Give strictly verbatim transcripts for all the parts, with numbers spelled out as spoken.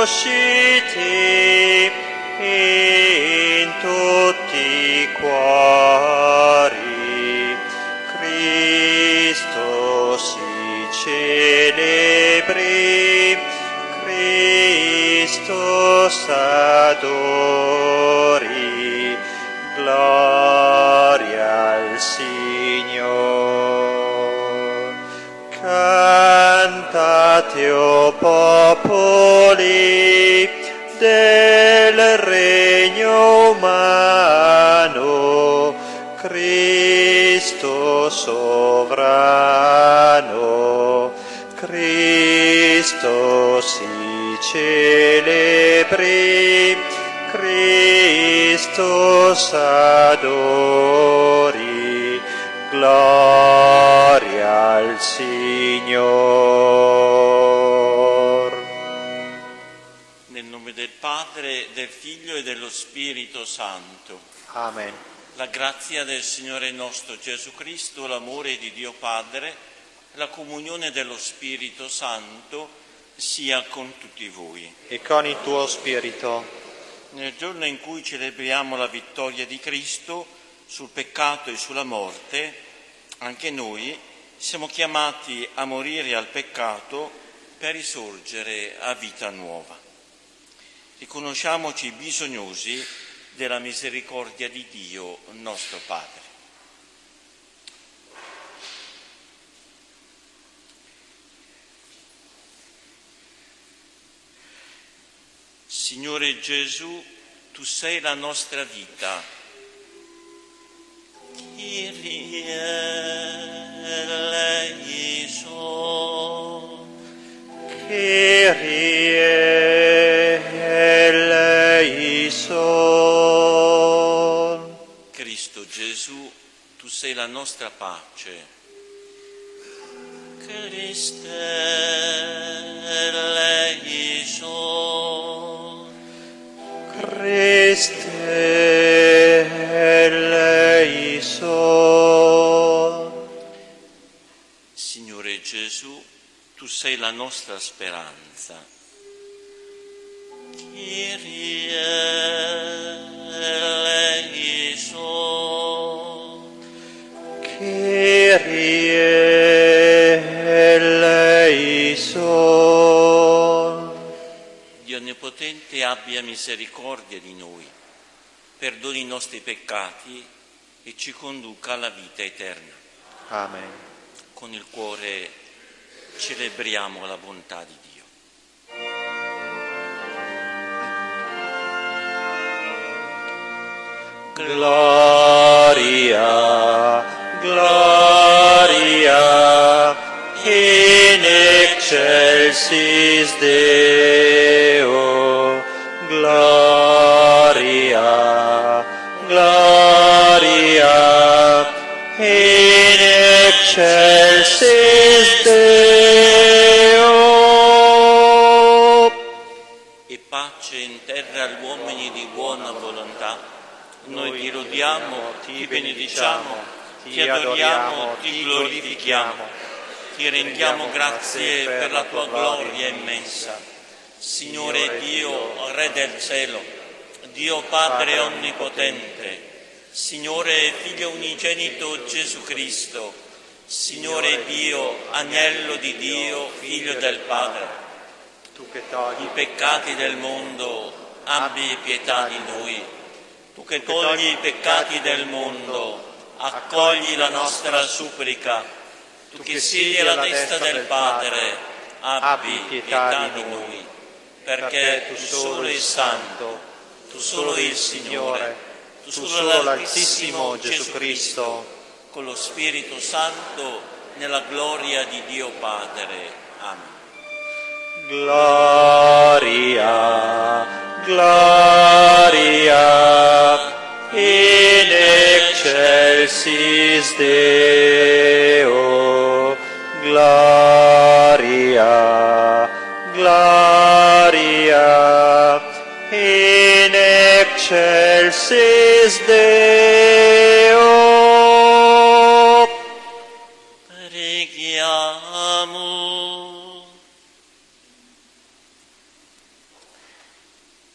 susciti in tutti i cuori, Cristo si celebri, Cristo s'adori, gloria al Signore. Cantate, o popoli del regno umano, Cristo sovrano, Cristo si celebri, Cristo s'adori, gloria al Signor. Nel nome del Padre, del Figlio e dello Spirito Santo. Amen. La grazia del Signore nostro Gesù Cristo, l'amore di Dio Padre, la comunione dello Spirito Santo sia con tutti voi. E con il tuo spirito. Nel giorno in cui celebriamo la vittoria di Cristo sul peccato e sulla morte, anche noi siamo chiamati a morire al peccato per risorgere a vita nuova. Riconosciamoci bisognosi della misericordia di Dio, nostro Padre. Signore Gesù, tu sei la nostra vita. Kyrie eleison. Kyrie eleison. Cristo Gesù, tu sei la nostra pace. Christe eleison. Christe eleison. Signore Gesù, tu sei la nostra speranza. Kyrie eleison. Kyrie eleison. Dio Onnipotente abbia misericordia di noi, perdoni i nostri peccati e ci conduca alla vita eterna. Amen. Con il cuore celebriamo la bontà di Dio. Gloria, gloria, in excelsis Deo. Gloria, gloria, in excelsis Deo. E pace in terra agli uomini di buona volontà. Noi ti lodiamo, ti benediciamo, ti adoriamo, ti glorifichiamo, ti rendiamo grazie per la tua gloria immensa. Signore Dio, Re del cielo, Dio Padre onnipotente, Signore Figlio unigenito Gesù Cristo, Signore Dio, Agnello di Dio, Figlio del Padre, Tu che togli i peccati del mondo, abbi pietà di noi. Tu che togli i peccati del mondo, accogli la nostra supplica. Tu che siedi alla destra del Padre, abbi pietà di noi, perché tu solo il Santo, tu solo il Signore, tu solo l'Altissimo Gesù Cristo, con lo Spirito Santo, nella gloria di Dio Padre. Amen. Gloria, gloria, in excelsis Deo. Gloria, gloria, in excelsis Deo. Preghiamo.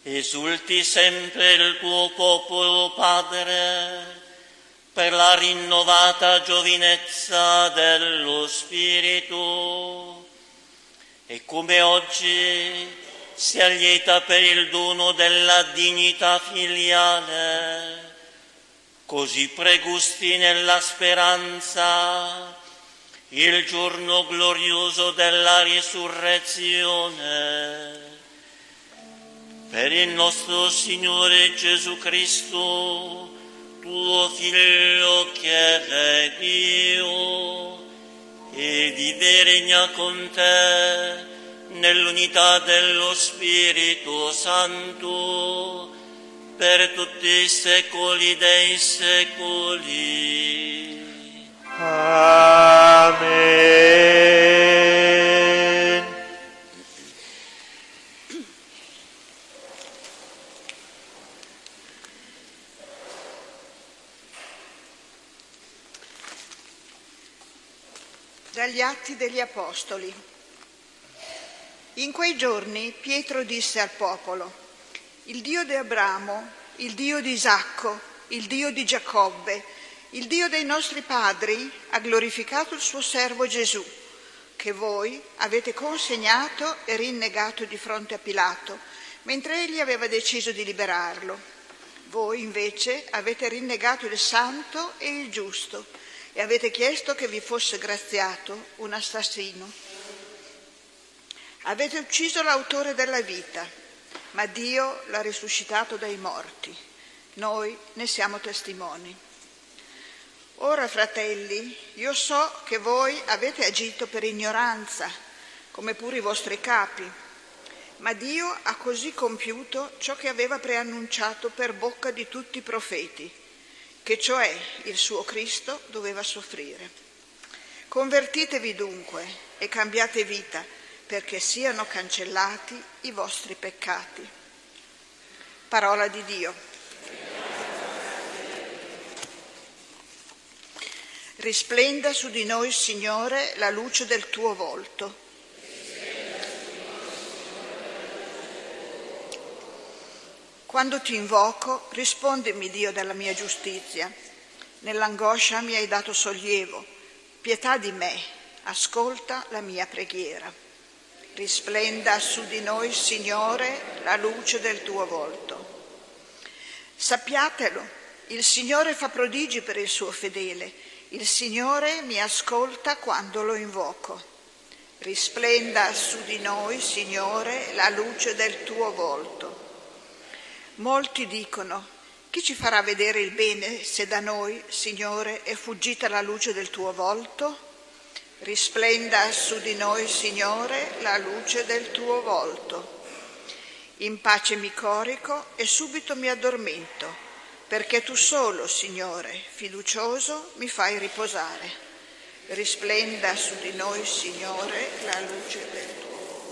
Esulti sempre il tuo popolo, Padre, per la rinnovata giovinezza dello Spirito, e come oggi si allieta per il dono della dignità filiale, così pregusti nella speranza il giorno glorioso della risurrezione. Per il nostro Signore Gesù Cristo, tuo Figlio che è Dio, e vive e regna con te nell'unità dello Spirito Santo, per tutti i secoli dei secoli. Amen. Dagli Atti degli Apostoli. In quei giorni Pietro disse al popolo: il Dio di Abramo, il Dio di Isacco, il Dio di Giacobbe, il Dio dei nostri padri ha glorificato il suo servo Gesù, che voi avete consegnato e rinnegato di fronte a Pilato, mentre egli aveva deciso di liberarlo. Voi invece avete rinnegato il santo e il giusto e avete chiesto che vi fosse graziato un assassino. Avete ucciso l'autore della vita, ma Dio l'ha risuscitato dai morti. Noi ne siamo testimoni. Ora, fratelli, io so che voi avete agito per ignoranza, come pure i vostri capi, ma Dio ha così compiuto ciò che aveva preannunciato per bocca di tutti i profeti, che cioè il suo Cristo doveva soffrire. Convertitevi dunque e cambiate vita, perché siano cancellati i vostri peccati. Parola di Dio. Risplenda su di noi, Signore, la luce del tuo volto. Quando ti invoco, rispondimi, Dio della mia giustizia. Nell'angoscia mi hai dato sollievo. Pietà di me, ascolta la mia preghiera. Risplenda su di noi, Signore, la luce del tuo volto. Sappiatelo, il Signore fa prodigi per il suo fedele. Il Signore mi ascolta quando lo invoco. Risplenda su di noi, Signore, la luce del tuo volto. Molti dicono: chi ci farà vedere il bene se da noi, Signore, è fuggita la luce del tuo volto? Risplenda su di noi, Signore, la luce del tuo volto. In pace mi corico e subito mi addormento, perché tu solo, Signore, fiducioso, mi fai riposare. Risplenda su di noi, Signore, la luce del tuo volto.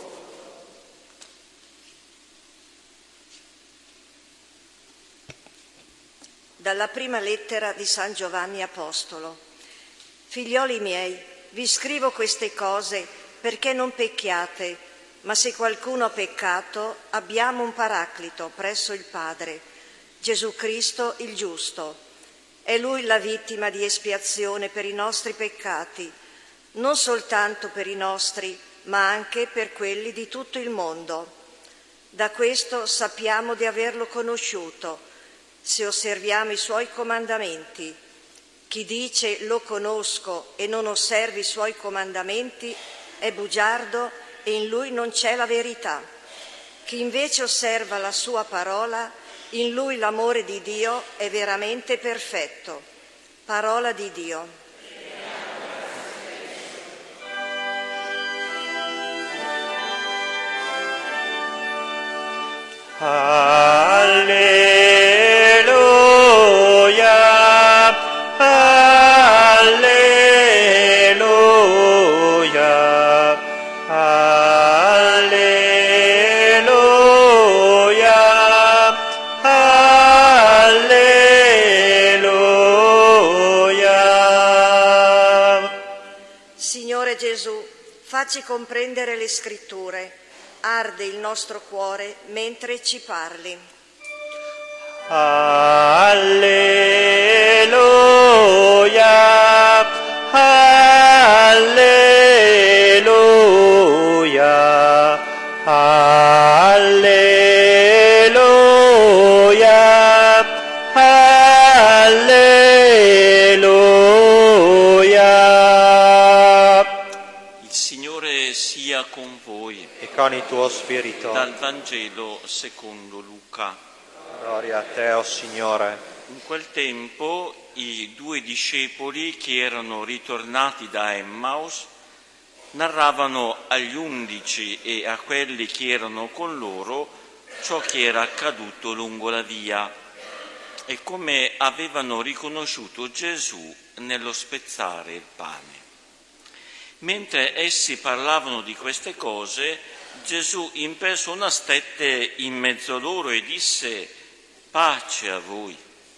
Dalla prima lettera di San Giovanni Apostolo. Figlioli miei, vi scrivo queste cose perché non pecchiate, ma se qualcuno ha peccato abbiamo un paraclito presso il Padre, Gesù Cristo il giusto. È Lui la vittima di espiazione per i nostri peccati, non soltanto per i nostri, ma anche per quelli di tutto il mondo. Da questo sappiamo di averlo conosciuto, se osserviamo i Suoi comandamenti. Chi dice lo conosco e non osserva i Suoi comandamenti è bugiardo e in lui non c'è la verità. Chi invece osserva la Sua parola, in lui l'amore di Dio è veramente perfetto. Parola di Dio. Alleluia, alleluia, alleluia, alleluia. Signore Gesù, facci comprendere le Scritture. arde il nostro cuore mentre ci parli. Alleluia, alleluia, alleluia, alleluia. Il Signore sia con voi. E con il tuo spirito. Dal Vangelo secondo Luca. Gloria a te, o Signore. In quel tempo i due discepoli che erano ritornati da Emmaus narravano agli undici e a quelli che erano con loro ciò che era accaduto lungo la via e come avevano riconosciuto Gesù nello spezzare il pane. Mentre essi parlavano di queste cose, Gesù in persona stette in mezzo a loro e disse: pace a voi.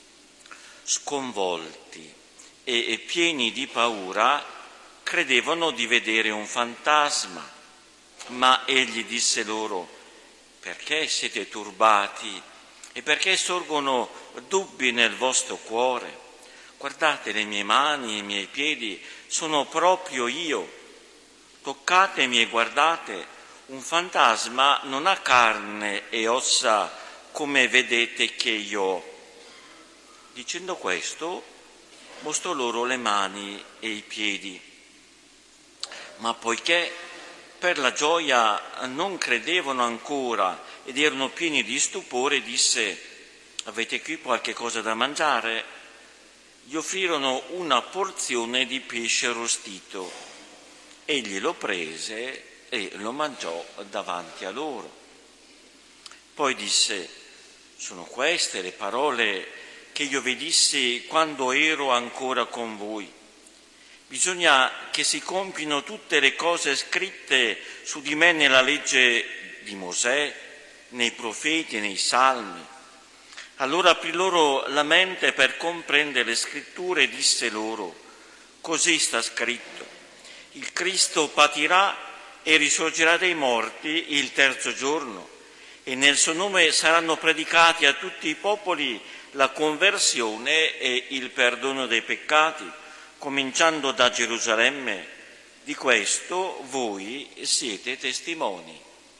Sconvolti e pieni di paura, credevano di vedere un fantasma, ma egli disse loro: perché siete turbati e perché sorgono dubbi nel vostro cuore? Guardate le mie mani e i miei piedi, sono proprio io. Toccatemi e guardate, un fantasma non ha carne e ossa come vedete che io ho. Dicendo questo, mostrò loro le mani e i piedi. Ma poiché per la gioia non credevano ancora ed erano pieni di stupore, disse: avete qui qualche cosa da mangiare? Gli offrirono una porzione di pesce arrostito. Egli lo prese e lo mangiò davanti a loro. Poi disse: sono queste le parole che io vi dissi quando ero ancora con voi. Bisogna che si compino tutte le cose scritte su di me nella legge di Mosè, nei profeti e nei salmi. Allora aprì loro la mente per comprendere le scritture e disse loro: così sta scritto, il Cristo patirà e risorgerà dai morti il terzo giorno, e nel suo nome saranno predicati a tutti i popoli la conversione e il perdono dei peccati, cominciando da Gerusalemme. Di questo voi siete testimoni.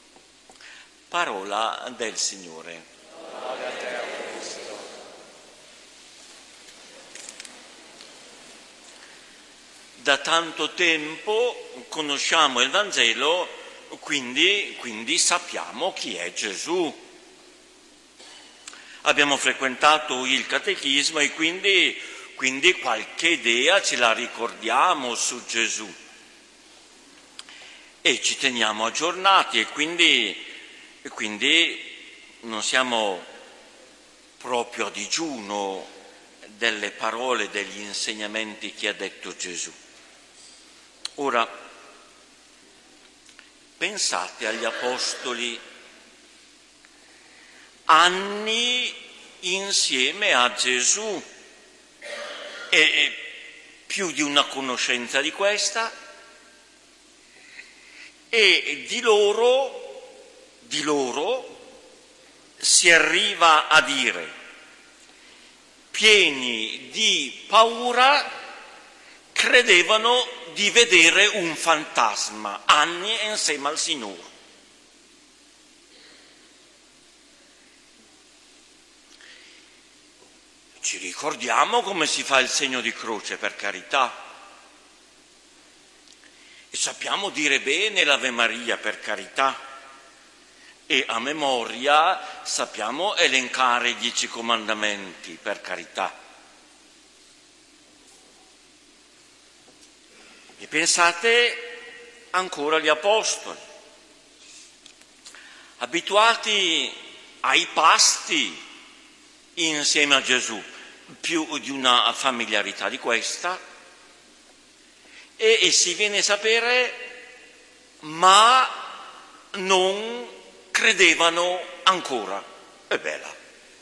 Parola del Signore. Gloria a te, o Cristo. Da tanto tempo conosciamo il Vangelo, quindi, quindi sappiamo chi è Gesù. Abbiamo frequentato il catechismo e quindi, quindi qualche idea ce la ricordiamo su Gesù. E ci teniamo aggiornati e quindi, e quindi non siamo proprio a digiuno delle parole, degli insegnamenti che ha detto Gesù. Ora, pensate agli apostoli, anni insieme a Gesù e, e più di una conoscenza di questa, e di loro, di loro si arriva a dire, pieni di paura, credevano di vedere un fantasma, anni insieme al Signore. Ci ricordiamo come si fa il segno di croce, per carità, e sappiamo dire bene l'Ave Maria, per carità, e a memoria sappiamo elencare i dieci comandamenti, per carità. E pensate ancora agli apostoli, abituati ai pasti insieme a Gesù, più di una familiarità di questa, e, e si viene a sapere, ma non credevano ancora. È bella.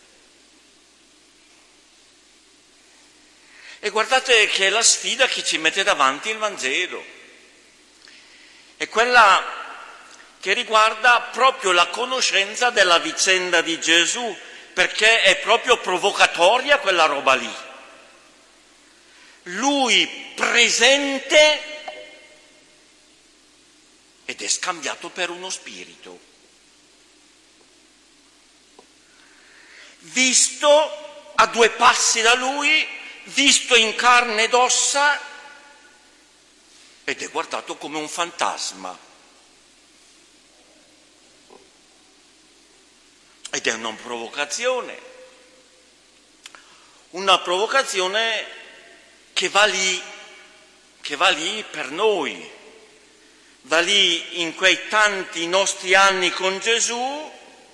E guardate che è la sfida che ci mette davanti il Vangelo. È quella che riguarda proprio la conoscenza della vicenda di Gesù, perché è proprio provocatoria quella roba lì. Lui presente ed è scambiato per uno spirito. Visto a due passi da lui, visto in carne ed ossa, ed è guardato come un fantasma. Ed è una provocazione, una provocazione che va lì, che va lì per noi, va lì in quei tanti nostri anni con Gesù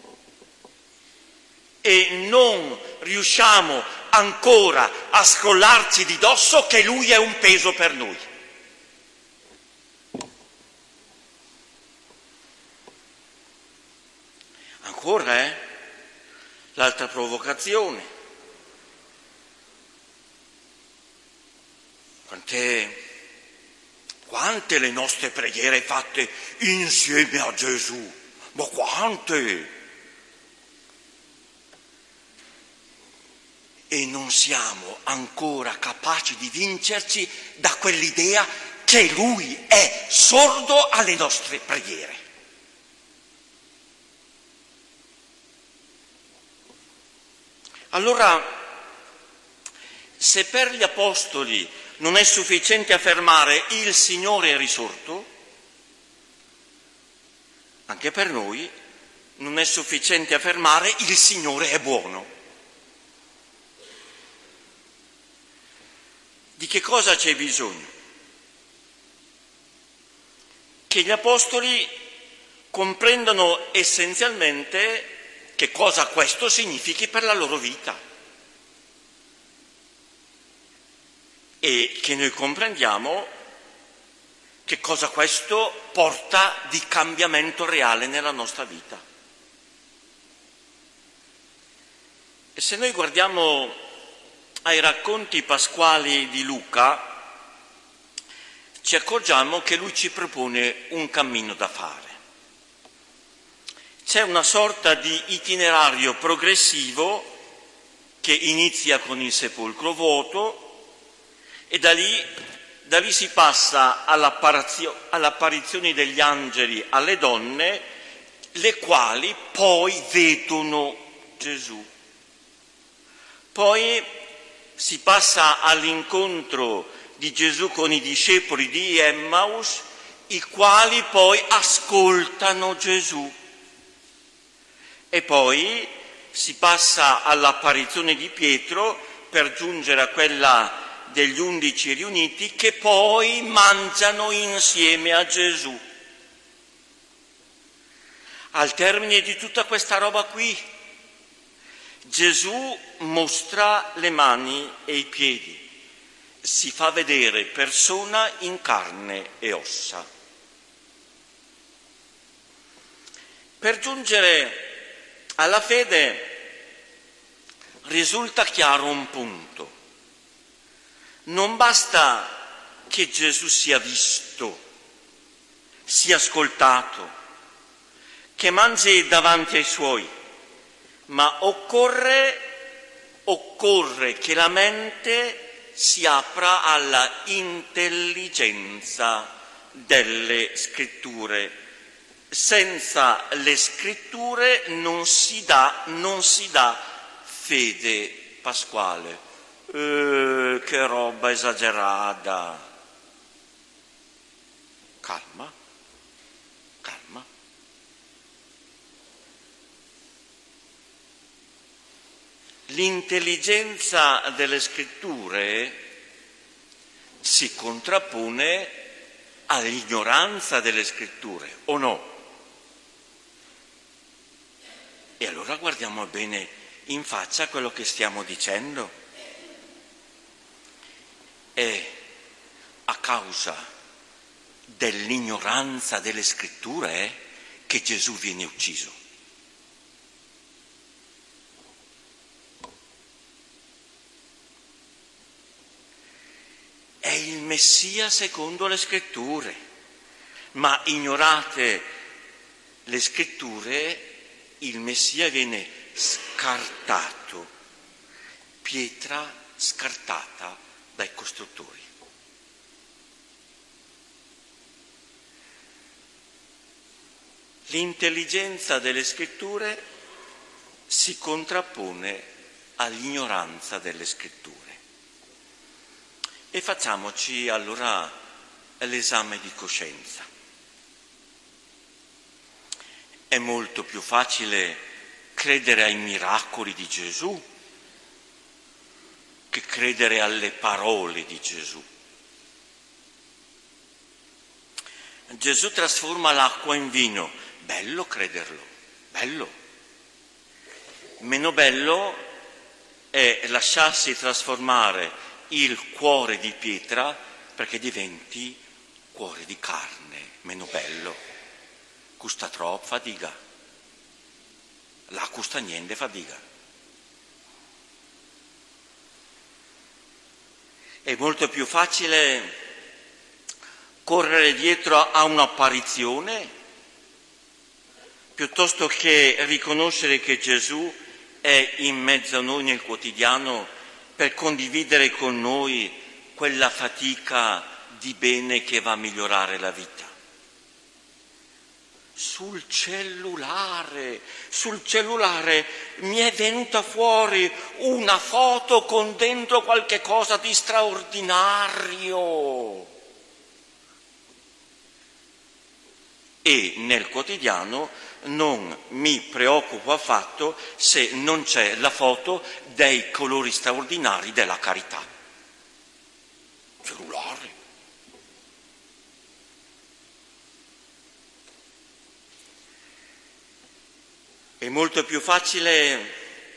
e non riusciamo ancora a scrollarci di dosso che Lui è un peso per noi. Ancora, eh? L'altra provocazione. Quante, quante le nostre preghiere fatte insieme a Gesù? Ma quante? E non siamo ancora capaci di vincerci da quell'idea che Lui è sordo alle nostre preghiere. Allora, se per gli apostoli non è sufficiente affermare il Signore è risorto, anche per noi non è sufficiente affermare il Signore è buono. Di che cosa c'è bisogno? Che gli apostoli comprendano essenzialmente che cosa questo significhi per la loro vita e che noi comprendiamo che cosa questo porta di cambiamento reale nella nostra vita. E se noi guardiamo ai racconti pasquali di Luca, ci accorgiamo che lui ci propone un cammino da fare. C'è una sorta di itinerario progressivo che inizia con il sepolcro vuoto e da lì, da lì si passa all'apparizione degli angeli alle donne, le quali poi vedono Gesù. Poi si passa all'incontro di Gesù con i discepoli di Emmaus, i quali poi ascoltano Gesù. E poi si passa all'apparizione di Pietro per giungere a quella degli undici riuniti che poi mangiano insieme a Gesù. Al termine di tutta questa roba qui, Gesù mostra le mani e i piedi, si fa vedere persona in carne e ossa. Per giungere alla fede risulta chiaro un punto. Non basta che Gesù sia visto, sia ascoltato, che mangi davanti ai suoi, ma occorre, occorre che la mente si apra alla intelligenza delle scritture. Senza le scritture non si dà, non si dà fede pasquale. Eh, che roba esagerata. Calma, calma. L'intelligenza delle scritture si contrappone all'ignoranza delle scritture, o no? E allora guardiamo bene in faccia quello che stiamo dicendo. È a causa dell'ignoranza delle scritture eh, che Gesù viene ucciso. È il Messia secondo le scritture, ma ignorate le scritture, il Messia viene scartato, pietra scartata dai costruttori. L'intelligenza delle scritture si contrappone all'ignoranza delle scritture. E facciamoci allora l'esame di coscienza. È molto più facile credere ai miracoli di Gesù che credere alle parole di Gesù. Gesù trasforma l'acqua in vino, bello crederlo, bello. Meno bello è lasciarsi trasformare il cuore di pietra perché diventi cuore di carne, meno bello. Custa troppo fatica, la custa niente fatica. È molto più facile correre dietro a un'apparizione piuttosto che riconoscere che Gesù è in mezzo a noi nel quotidiano per condividere con noi quella fatica di bene che va a migliorare la vita. Sul cellulare, sul cellulare mi è venuta fuori una foto con dentro qualche cosa di straordinario. E nel quotidiano non mi preoccupo affatto se non c'è la foto dei colori straordinari della carità. Cellulare. È molto più facile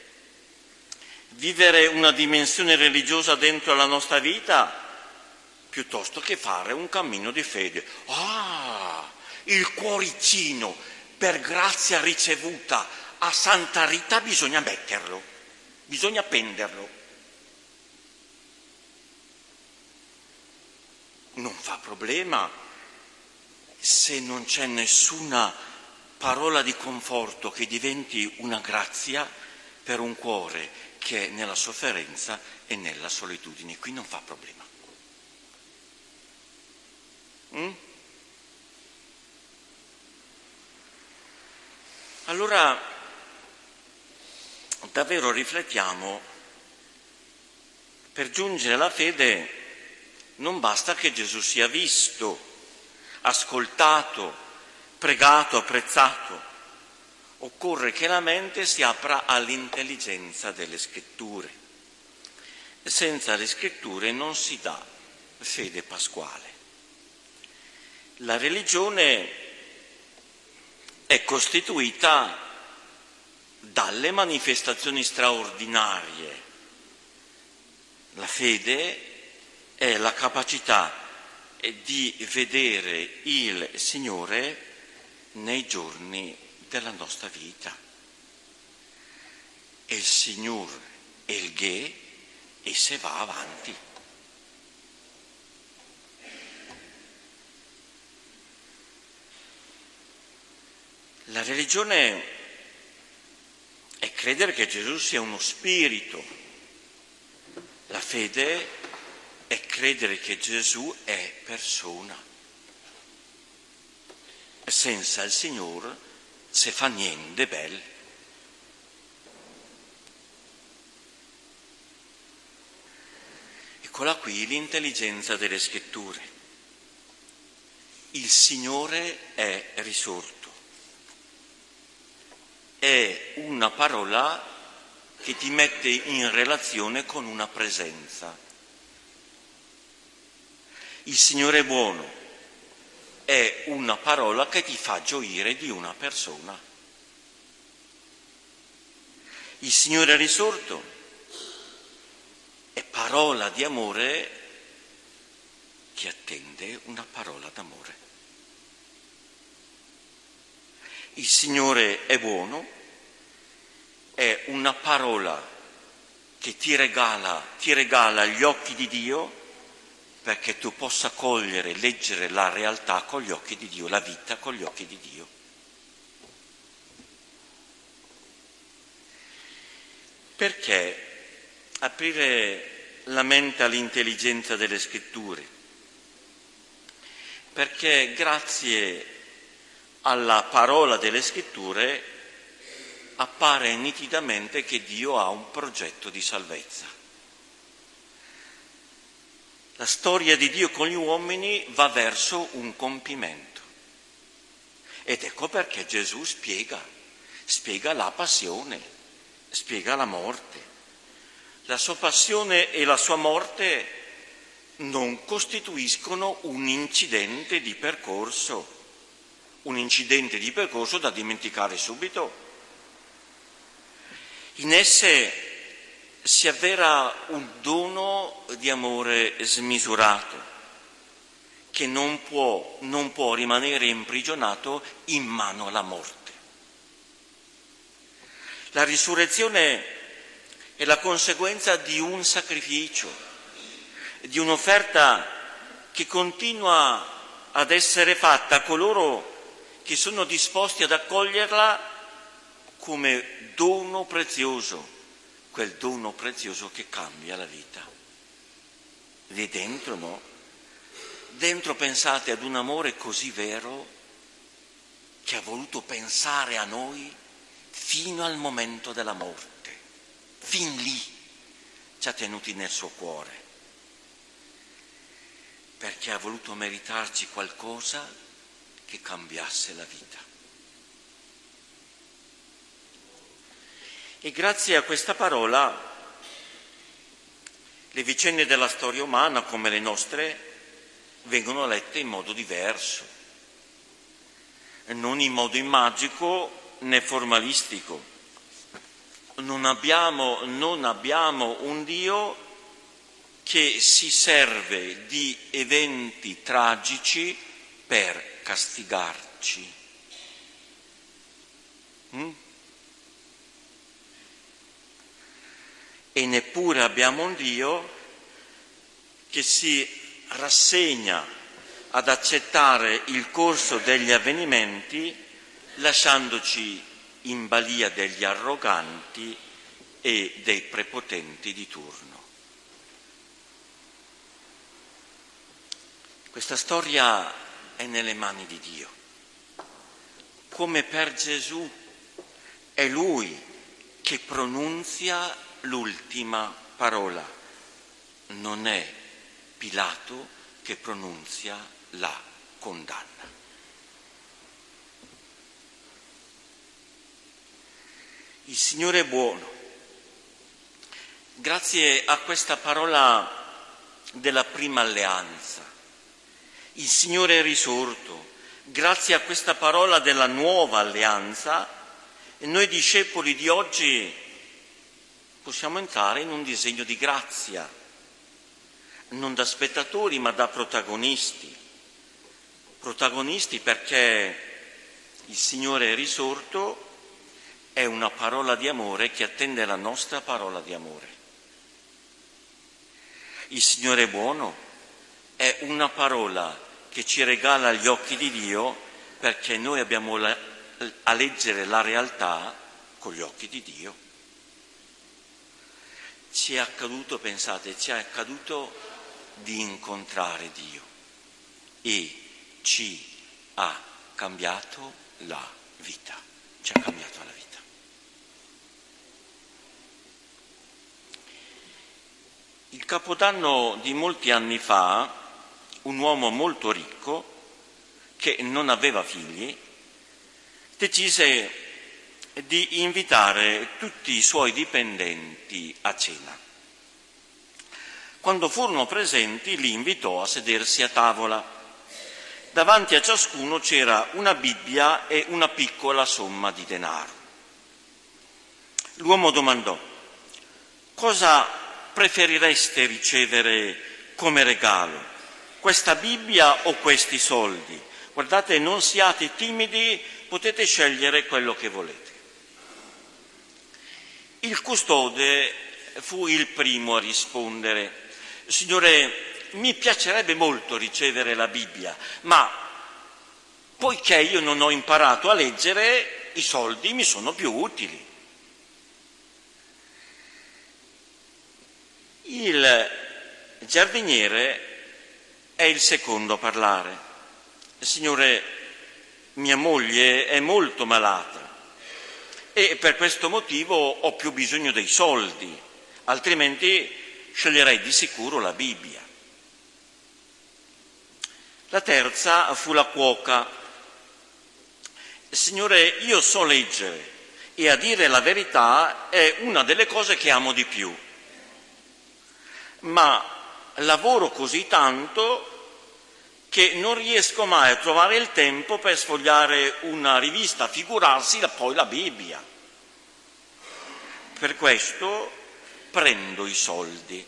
vivere una dimensione religiosa dentro la nostra vita piuttosto che fare un cammino di fede. Ah, il cuoricino per grazia ricevuta a Santa Rita bisogna metterlo, bisogna appenderlo. Non fa problema se non c'è nessuna parola di conforto che diventi una grazia per un cuore che è nella sofferenza e nella solitudine. Qui non fa problema. Mm? Allora, davvero riflettiamo, per giungere alla fede non basta che Gesù sia visto, ascoltato, pregato, apprezzato. Occorre che la mente si apra all'intelligenza delle scritture. Senza le scritture non si dà fede pasquale. La religione è costituita dalle manifestazioni straordinarie. La fede è la capacità di vedere il Signore nei giorni della nostra vita. E il Signore è il Ghe e se va avanti. La religione è credere che Gesù sia uno spirito. La fede è credere che Gesù è persona. Senza il Signore se fa niente bel. Eccola qui l'intelligenza delle scritture. Il Signore è risorto. È una parola che ti mette in relazione con una presenza. Il Signore è buono. È una parola che ti fa gioire di una persona. Il Signore è risorto è parola di amore che attende una parola d'amore. Il Signore è buono è una parola che ti regala, ti regala gli occhi di Dio perché tu possa cogliere, leggere la realtà con gli occhi di Dio, la vita con gli occhi di Dio. Perché aprire la mente all'intelligenza delle Scritture? Perché grazie alla parola delle Scritture appare nitidamente che Dio ha un progetto di salvezza. La storia di Dio con gli uomini va verso un compimento. Ed ecco perché Gesù spiega, spiega la passione, spiega la morte. La sua passione e la sua morte non costituiscono un incidente di percorso, un incidente di percorso da dimenticare subito. In esse si avvera un dono di amore smisurato che non può, non può rimanere imprigionato in mano alla morte. La risurrezione è la conseguenza di un sacrificio, di un'offerta che continua ad essere fatta a coloro che sono disposti ad accoglierla come dono prezioso, quel dono prezioso che cambia la vita. Lì dentro, no? Dentro pensate ad un amore così vero che ha voluto pensare a noi fino al momento della morte, fin lì ci ha tenuti nel suo cuore, perché ha voluto meritarci qualcosa che cambiasse la vita. E grazie a questa parola le vicende della storia umana, come le nostre, vengono lette in modo diverso, non in modo magico né formalistico. Non abbiamo, non abbiamo un Dio che si serve di eventi tragici per castigarci. Mm? E neppure abbiamo un Dio che si rassegna ad accettare il corso degli avvenimenti lasciandoci in balia degli arroganti e dei prepotenti di turno. Questa storia è nelle mani di Dio. Come per Gesù è Lui che pronunzia l'ultima parola, non è Pilato che pronunzia la condanna. Il Signore è buono. Grazie a questa parola della prima alleanza, il Signore è risorto. Grazie a questa parola della nuova alleanza, noi discepoli di oggi possiamo entrare in un disegno di grazia, non da spettatori ma da protagonisti. Protagonisti perché il Signore è risorto è una parola di amore che attende la nostra parola di amore. Il Signore è buono è una parola che ci regala gli occhi di Dio perché noi abbiamo la, a leggere la realtà con gli occhi di Dio. Ci è accaduto, pensate, ci è accaduto di incontrare Dio e ci ha cambiato la vita, ci ha cambiato la vita. Il Capodanno di molti anni fa, un uomo molto ricco, che non aveva figli, decise di invitare tutti i suoi dipendenti a cena. Quando furono presenti, li invitò a sedersi a tavola. Davanti a ciascuno c'era una Bibbia e una piccola somma di denaro. L'uomo domandò: cosa preferireste ricevere come regalo? Questa Bibbia o questi soldi? Guardate, non siate timidi, potete scegliere quello che volete. Il custode fu il primo a rispondere: Signore, mi piacerebbe molto ricevere la Bibbia, ma poiché io non ho imparato a leggere, i soldi mi sono più utili. Il giardiniere è il secondo a parlare. Signore, mia moglie è molto malata e per questo motivo ho più bisogno dei soldi, altrimenti sceglierei di sicuro la Bibbia. La terza fu la cuoca. Signore, io so leggere e a dire la verità è una delle cose che amo di più, ma lavoro così tanto che non riesco mai a trovare il tempo per sfogliare una rivista, figurarsi poi la Bibbia. Per questo prendo i soldi.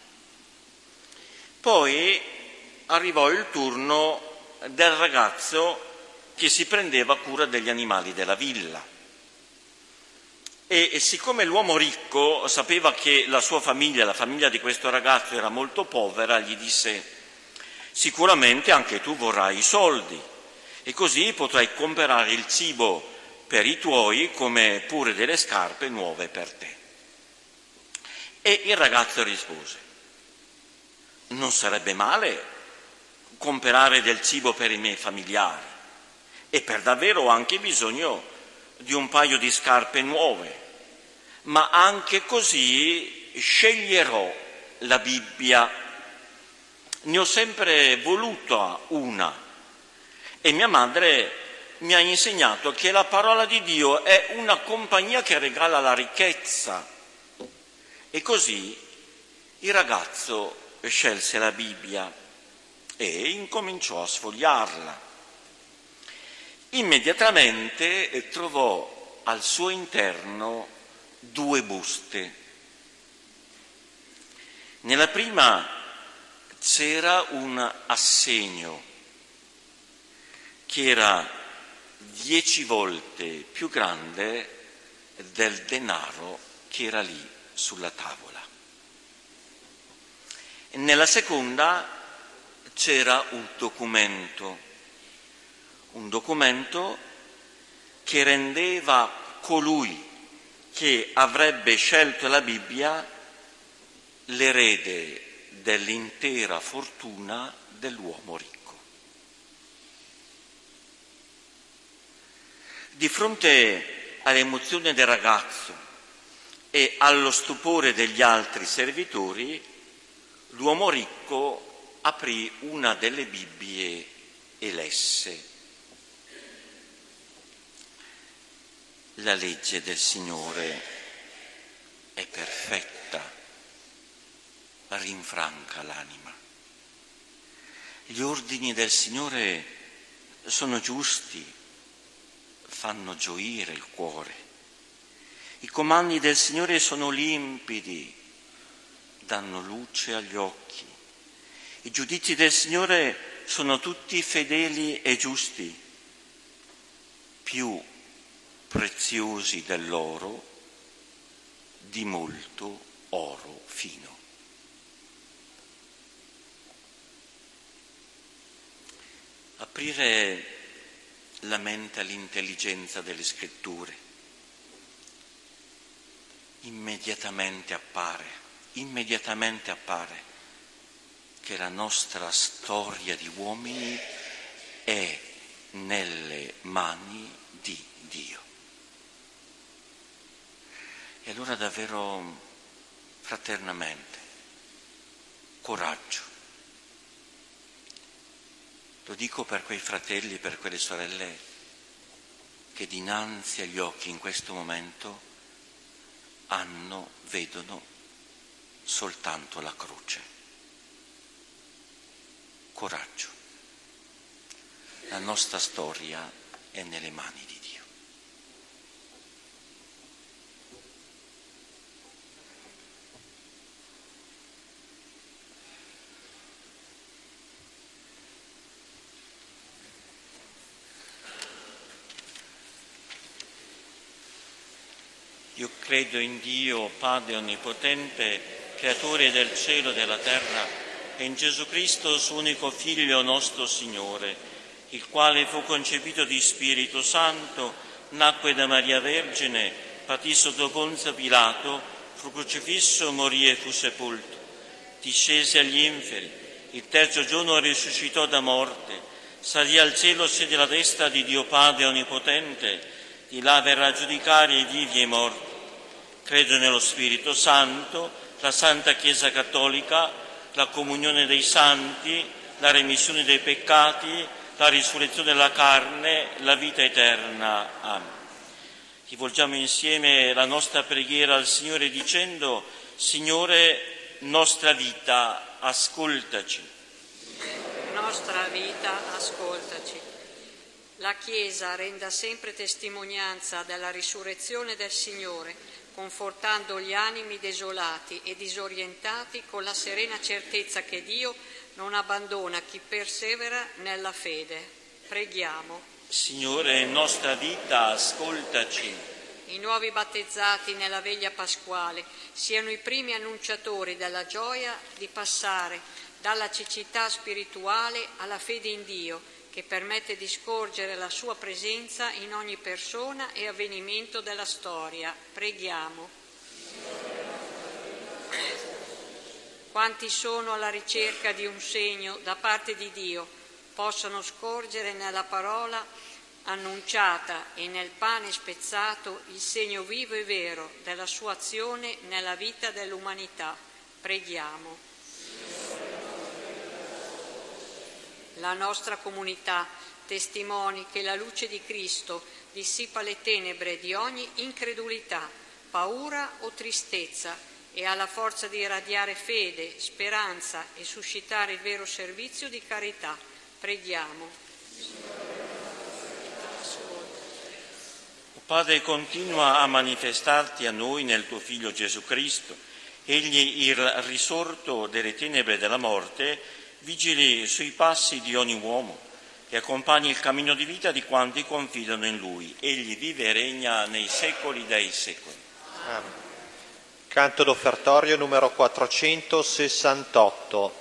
Poi arrivò il turno del ragazzo che si prendeva cura degli animali della villa. E siccome l'uomo ricco sapeva che la sua famiglia, la famiglia di questo ragazzo era molto povera, gli disse: sicuramente anche tu vorrai i soldi e così potrai comprare il cibo per i tuoi come pure delle scarpe nuove per te. E il ragazzo rispose: non sarebbe male comprare del cibo per i miei familiari e per davvero ho anche bisogno di un paio di scarpe nuove, ma anche così sceglierò la Bibbia. Ne ho sempre voluta una e mia madre mi ha insegnato che la parola di Dio è una compagnia che regala la ricchezza. E così il ragazzo scelse la Bibbia e incominciò a sfogliarla. Immediatamente trovò al suo interno due buste. Nella prima c'era un assegno che era dieci volte più grande del denaro che era lì sulla tavola. Nella seconda c'era un documento, un documento che rendeva colui che avrebbe scelto la Bibbia l'erede dell'intera fortuna dell'uomo ricco. Di fronte all'emozione del ragazzo e allo stupore degli altri servitori, l'uomo ricco aprì una delle Bibbie e lesse: la legge del Signore è perfetta, rinfranca l'anima. Gli ordini del Signore sono giusti, fanno gioire il cuore. I comandi del Signore sono limpidi, danno luce agli occhi. I giudizi del Signore sono tutti fedeli e giusti, più preziosi dell'oro, di molto oro fino. Aprire la mente all'intelligenza delle scritture, immediatamente appare, immediatamente appare che la nostra storia di uomini è nelle mani di Dio. E allora davvero fraternamente, coraggio. Lo dico per quei fratelli e per quelle sorelle che dinanzi agli occhi in questo momento hanno, vedono soltanto la croce. Coraggio. La nostra storia è nelle mani di Dio. Io credo in Dio, Padre Onnipotente, Creatore del cielo e della terra, e in Gesù Cristo, suo unico Figlio, nostro Signore, il quale fu concepito di Spirito Santo, nacque da Maria Vergine, patì sotto Ponzio Pilato, fu crocifisso, morì e fu sepolto, discese agli inferi, il terzo giorno risuscitò da morte, salì al cielo, siede alla destra di Dio Padre Onnipotente, di là verrà a giudicare i vivi e i morti. Credo nello Spirito Santo, la Santa Chiesa Cattolica, la comunione dei santi, la remissione dei peccati, la risurrezione della carne, la vita eterna. Amen. Rivolgiamo insieme la nostra preghiera al Signore dicendo: Signore, nostra vita, ascoltaci. Nostra vita, ascoltaci. La Chiesa renda sempre testimonianza della risurrezione del Signore, confortando gli animi desolati e disorientati con la serena certezza che Dio non abbandona chi persevera nella fede. Preghiamo. Signore, nostra vita, ascoltaci. I nuovi battezzati nella veglia pasquale siano i primi annunciatori della gioia di passare dalla cecità spirituale alla fede in Dio, che permette di scorgere la sua presenza in ogni persona e avvenimento della storia. Preghiamo. Quanti sono alla ricerca di un segno da parte di Dio possano scorgere nella parola annunciata e nel pane spezzato il segno vivo e vero della sua azione nella vita dell'umanità. Preghiamo. La nostra comunità testimoni che la luce di Cristo dissipa le tenebre di ogni incredulità, paura o tristezza e ha la forza di irradiare fede, speranza e suscitare il vero servizio di carità. Preghiamo. O Padre, continua a manifestarti a noi nel tuo Figlio Gesù Cristo. Egli, il risorto delle tenebre della morte, vigili sui passi di ogni uomo e accompagni il cammino di vita di quanti confidano in Lui. Egli vive e regna nei secoli dei secoli. Amen. Canto d'offertorio numero quattrocentosessantotto.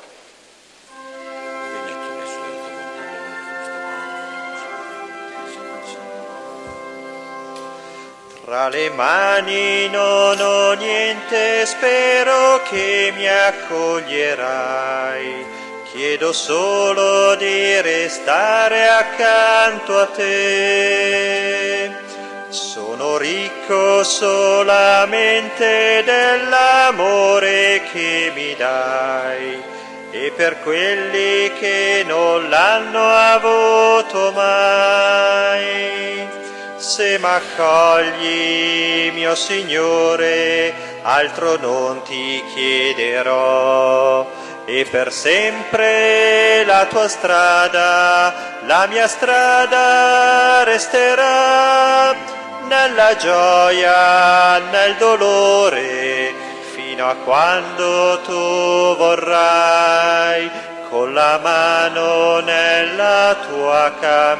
Tra le mani non ho niente, spero che mi accoglierai. Chiedo solo di restare accanto a te. Sono ricco solamente dell'amore che mi dai e per quelli che non l'hanno avuto mai. Se m'accogli, mio Signore, altro non ti chiederò. E per sempre la tua strada, la mia strada resterà, nella gioia, nel dolore, fino a quando tu vorrai, con la mano nella tua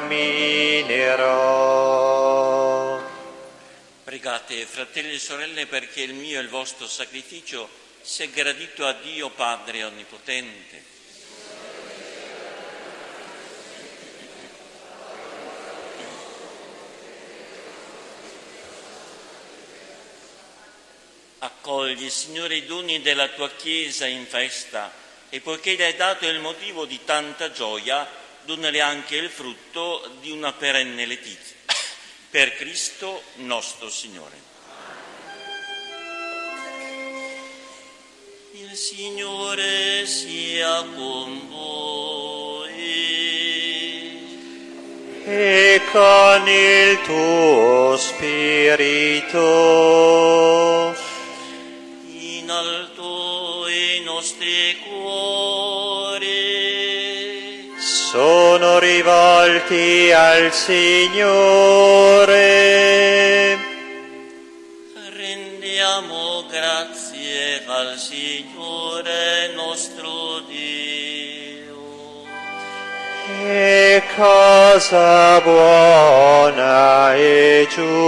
camminerò. Pregate, fratelli e sorelle, perché il mio e il vostro sacrificio sia gradito a Dio Padre Onnipotente. Accogli, Signore, i doni della tua Chiesa in festa e poiché le hai dato il motivo di tanta gioia, donale anche il frutto di una perenne letizia. Per Cristo nostro Signore. Il Signore sia con voi e con il tuo spirito. In alto i nostri cuori sono rivolti al Signore. Rendiamo grazie al Signore nostro Dio. È cosa buona e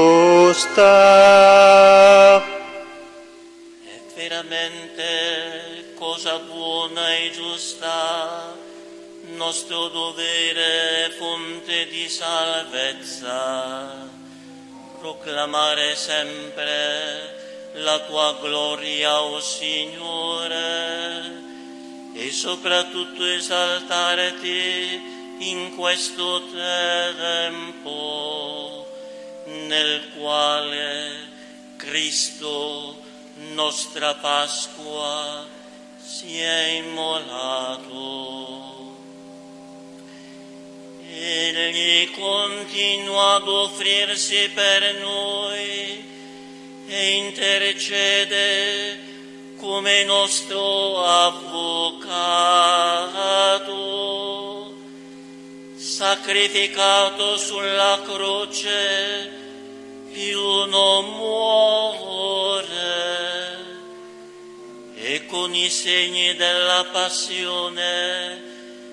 giusta. È veramente cosa buona e giusta, nostro dovere, fonte di salvezza, proclamare sempre la tua gloria, o Signore, e soprattutto esaltarti in questo tempo nel quale Cristo, nostra Pasqua, si è immolato. Egli continua ad offrirsi per noi e intercede come nostro avvocato, sacrificato sulla croce, più non muore, e con i segni della passione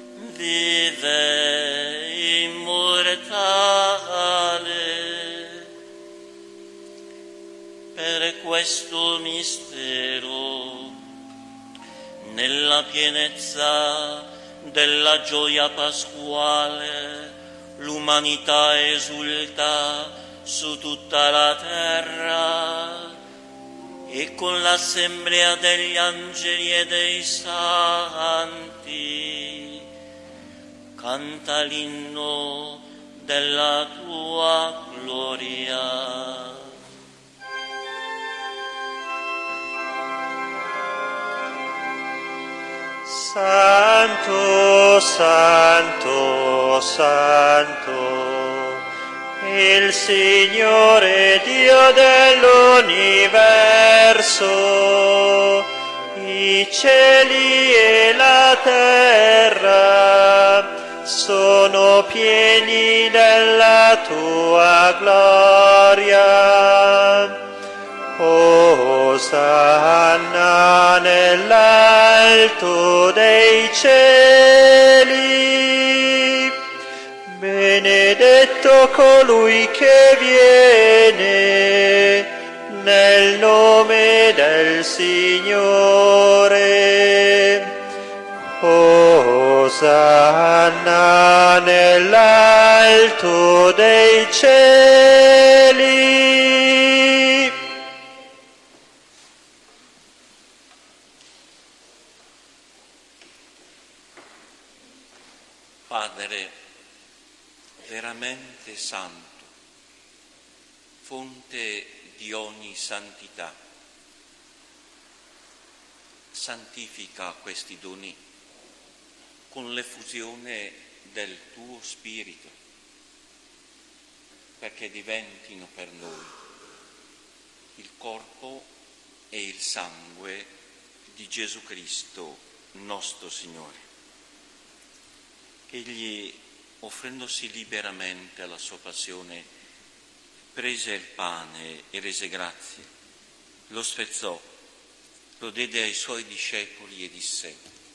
vive immortale. Per questo mistero, nella pienezza della gioia pasquale, l'umanità esulta su tutta la terra, e con l'assemblea degli angeli e dei santi canta l'inno della tua gloria. Santo, santo, santo, il Signore Dio dell'universo, i cieli e la terra sono pieni della tua gloria. Osanna nell'alto dei cieli, benedetto colui che viene nel nome del Signore. Osanna nell'alto dei cieli. Padre veramente santo, fonte di ogni santità, santifica questi doni con l'effusione del tuo Spirito, perché diventino per noi il corpo e il sangue di Gesù Cristo, nostro Signore. Egli, offrendosi liberamente alla sua passione, prese il pane e rese grazie, lo spezzò, lo diede ai suoi discepoli e disse: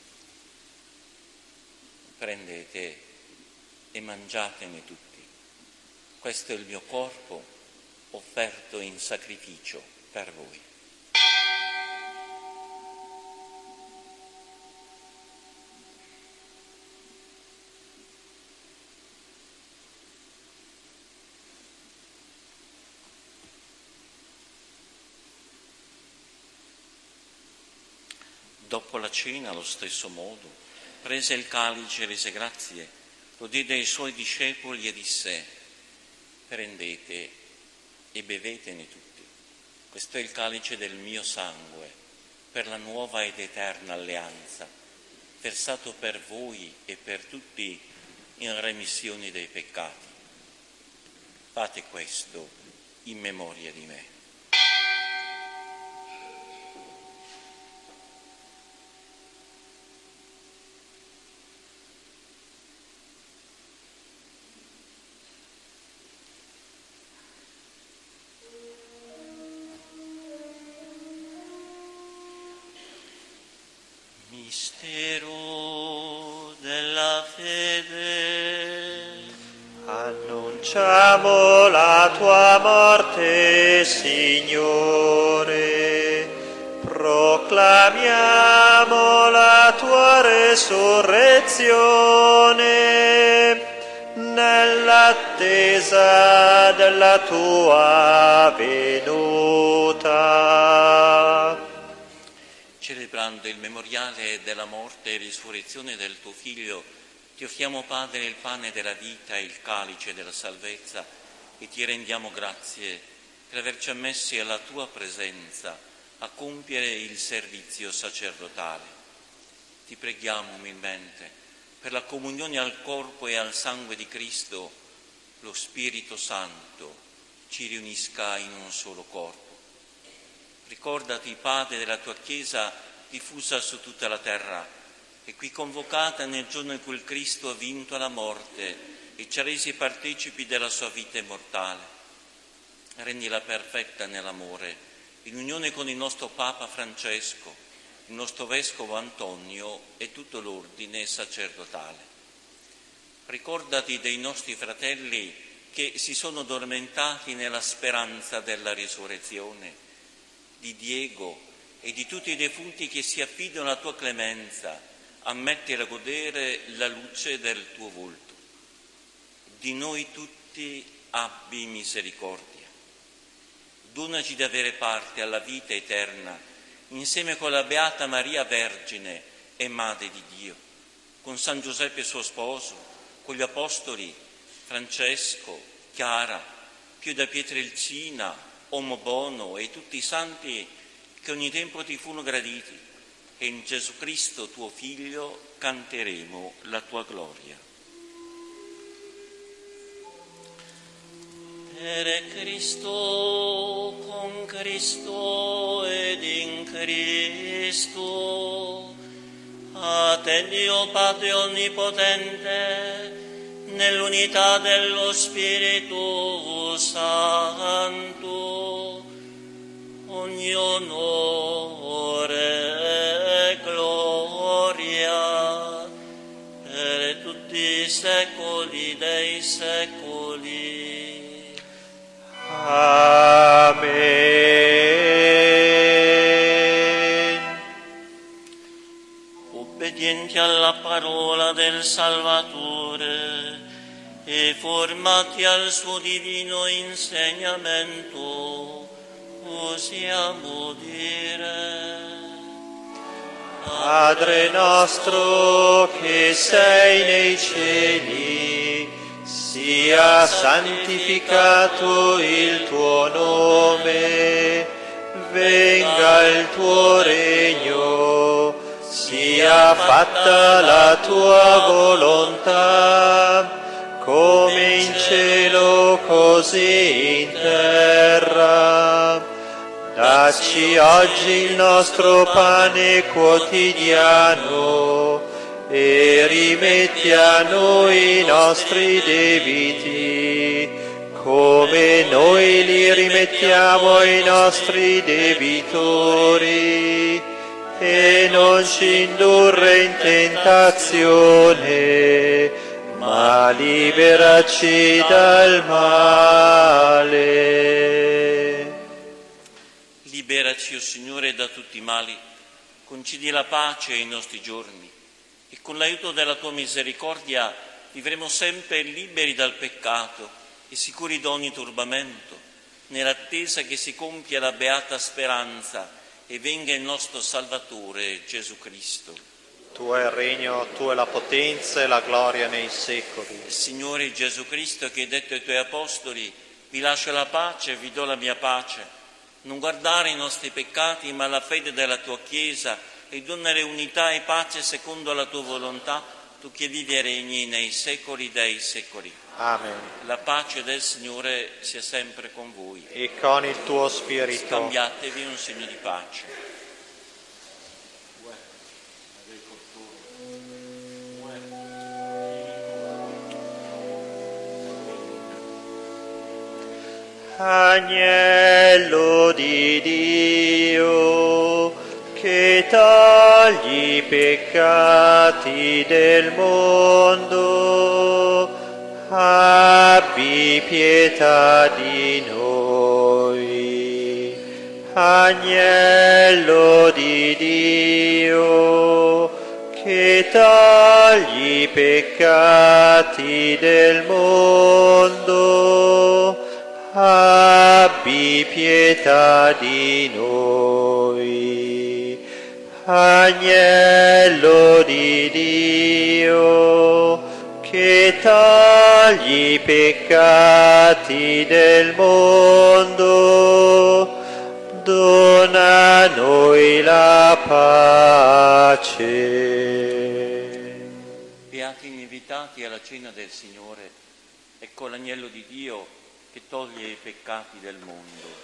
prendete e mangiatene tutti, questo è il mio corpo offerto in sacrificio per voi. Dopo la cena, allo stesso modo, prese il calice e rese grazie, lo diede ai suoi discepoli e disse: prendete e bevetene tutti. Questo è il calice del mio sangue, per la nuova ed eterna alleanza, versato per voi e per tutti in remissione dei peccati. Fate questo in memoria di me. Mistero della fede. Annunciamo la tua morte, Signore, proclamiamo la tua resurrezione nell'attesa della tua venuta. celebrando il memoriale della morte e risurrezione del tuo Figlio, ti offriamo, Padre, il pane della vita e il calice della salvezza e ti rendiamo grazie per averci ammessi alla tua presenza a compiere il servizio sacerdotale. Ti preghiamo umilmente per la comunione al corpo e al sangue di Cristo, lo Spirito Santo ci riunisca in un solo corpo. Ricordati, Padre, della tua Chiesa diffusa su tutta la terra e qui convocata nel giorno in cui il Cristo ha vinto la morte e ci ha resi partecipi della sua vita immortale. Rendila perfetta nell'amore, in unione con il nostro Papa Francesco, il nostro Vescovo Antonio e tutto l'ordine sacerdotale. Ricordati dei nostri fratelli che si sono addormentati nella speranza della risurrezione, di Diego e di tutti i defunti che si affidano alla tua clemenza, a mettere a godere la luce del tuo volto. Di noi tutti abbi misericordia. Donaci di avere parte alla vita eterna, insieme con la Beata Maria Vergine e Madre di Dio, con San Giuseppe suo sposo, con gli Apostoli Francesco, Chiara, Pio da Pietrelcina, Uomo Bono e tutti i santi che ogni tempo ti furono graditi, e in Gesù Cristo tuo Figlio canteremo la tua gloria. Per Cristo, con Cristo ed in Cristo, a te Dio Padre Onnipotente, nell'unità dello Spirito Santo, ogni onore e gloria per tutti i secoli dei secoli. Amen. Obbedienti alla parola del Salvatore e formati al suo divino insegnamento, osiamo dire: Padre nostro che sei nei cieli, sia santificato il tuo nome, venga il tuo regno, sia fatta la tua volontà, come in cielo così in terra. Dacci oggi il nostro pane quotidiano e rimetti a noi i nostri debiti, come noi li rimettiamo ai nostri debitori, e non ci indurre in tentazione, ma liberaci dal male. Liberaci, o Signore, da tutti i mali, concedi la pace ai nostri giorni e con l'aiuto della tua misericordia vivremo sempre liberi dal peccato e sicuri da ogni turbamento, nell'attesa che si compia la beata speranza e venga il nostro Salvatore Gesù Cristo. Tuo è il regno, tua è la potenza e la gloria nei secoli. Signore Gesù Cristo, che hai detto ai tuoi apostoli: vi lascio la pace, vi do la mia pace, non guardare i nostri peccati ma la fede della tua Chiesa, e donare unità e pace secondo la tua volontà, tu che vivi e regni nei secoli dei secoli. Amen. La pace del Signore sia sempre con voi. E con il tuo spirito. Scambiatevi un segno di pace. Agnello di Dio, che togli i peccati del mondo, abbi pietà di noi. Agnello di Dio, che togli i peccati del mondo, abbi pietà di noi. Agnello di Dio, che togli i peccati del mondo, dona a noi la pace. Beati gli invitati alla cena del Signore, ecco l'agnello di Dio che toglie i peccati del mondo.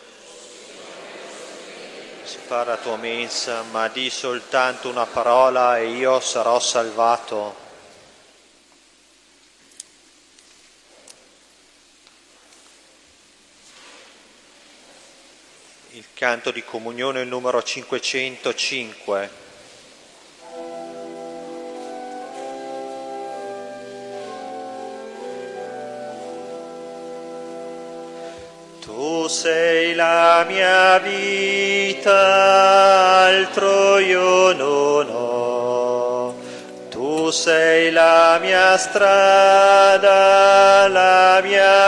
Separa la tua mensa, ma di soltanto una parola e io sarò salvato. Il canto di comunione, il numero cinquecentocinque. Tu sei la mia vita, altro io non ho. Tu sei la mia strada, la mia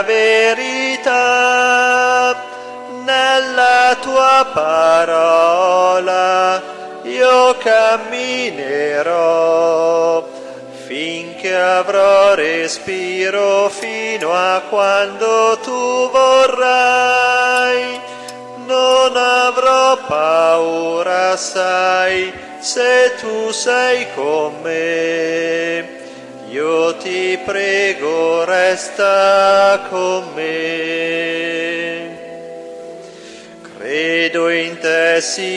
verità. Nella tua parola io camminerò, finché avrò respiro, fino a quando tu vorrai. Non avrò paura, sai, se tu sei con me. Io ti prego, resta con me. Credo in te,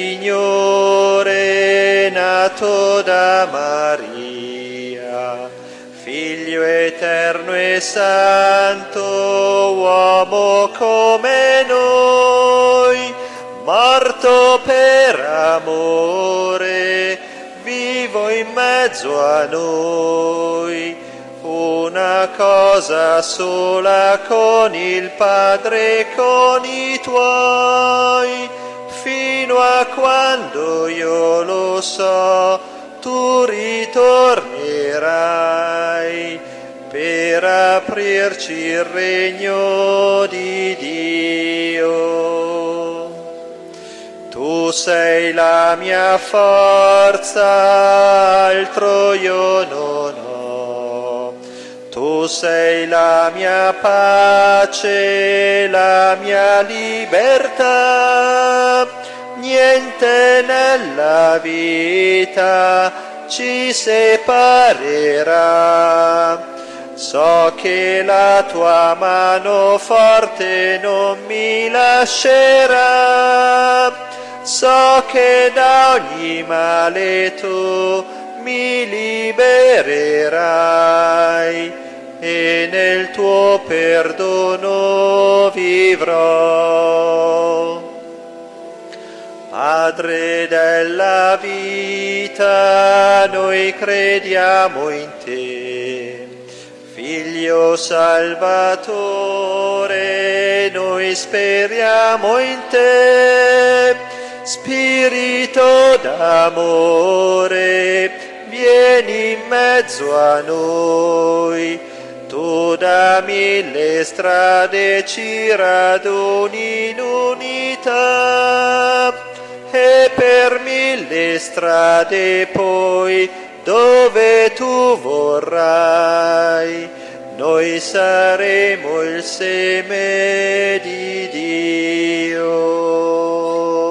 Signore, nato da Maria, Figlio eterno e santo, uomo come noi, morto per amore, vivo in mezzo a noi. Una cosa sola con il Padre e con i tuoi, fino a quando io lo so, tu ritornerai per aprirci il regno di Dio. Tu sei la mia forza, altro io non ho. Tu sei la mia pace, la mia libertà. Niente nella vita ci separerà. So che la tua mano forte non mi lascerà. So che da ogni male tu mi libererai e nel tuo perdono vivrò. Padre della vita, noi crediamo in te. Figlio Salvatore, noi speriamo in te. Spirito d'amore, vieni in mezzo a noi. Tu da mille strade ci raduni in unità e per mille strade poi dove tu vorrai noi saremo il seme di Dio.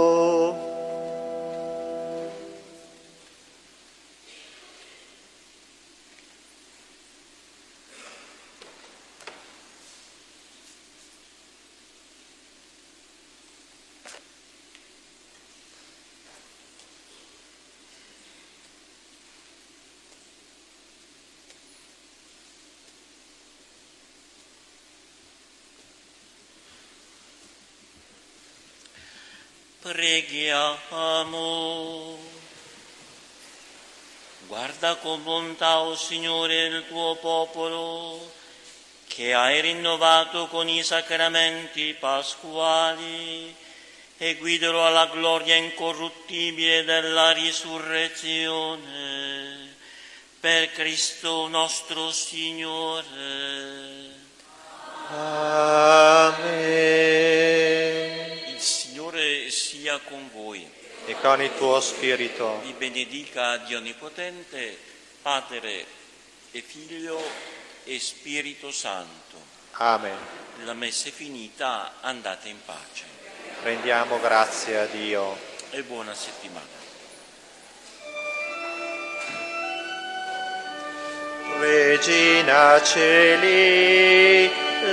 Preghiamo. Guarda con bontà, o Signore, il tuo popolo, che hai rinnovato con i sacramenti pasquali, e guidalo alla gloria incorruttibile della risurrezione. Per Cristo nostro Signore. Amen. Il Signore sia con voi. e con il tuo Spirito. Vi benedica Dio Onnipotente, Padre e Figlio e Spirito Santo. Amen. La messa è finita, andate in pace. Rendiamo grazie a Dio. E buona settimana. Regina Celi,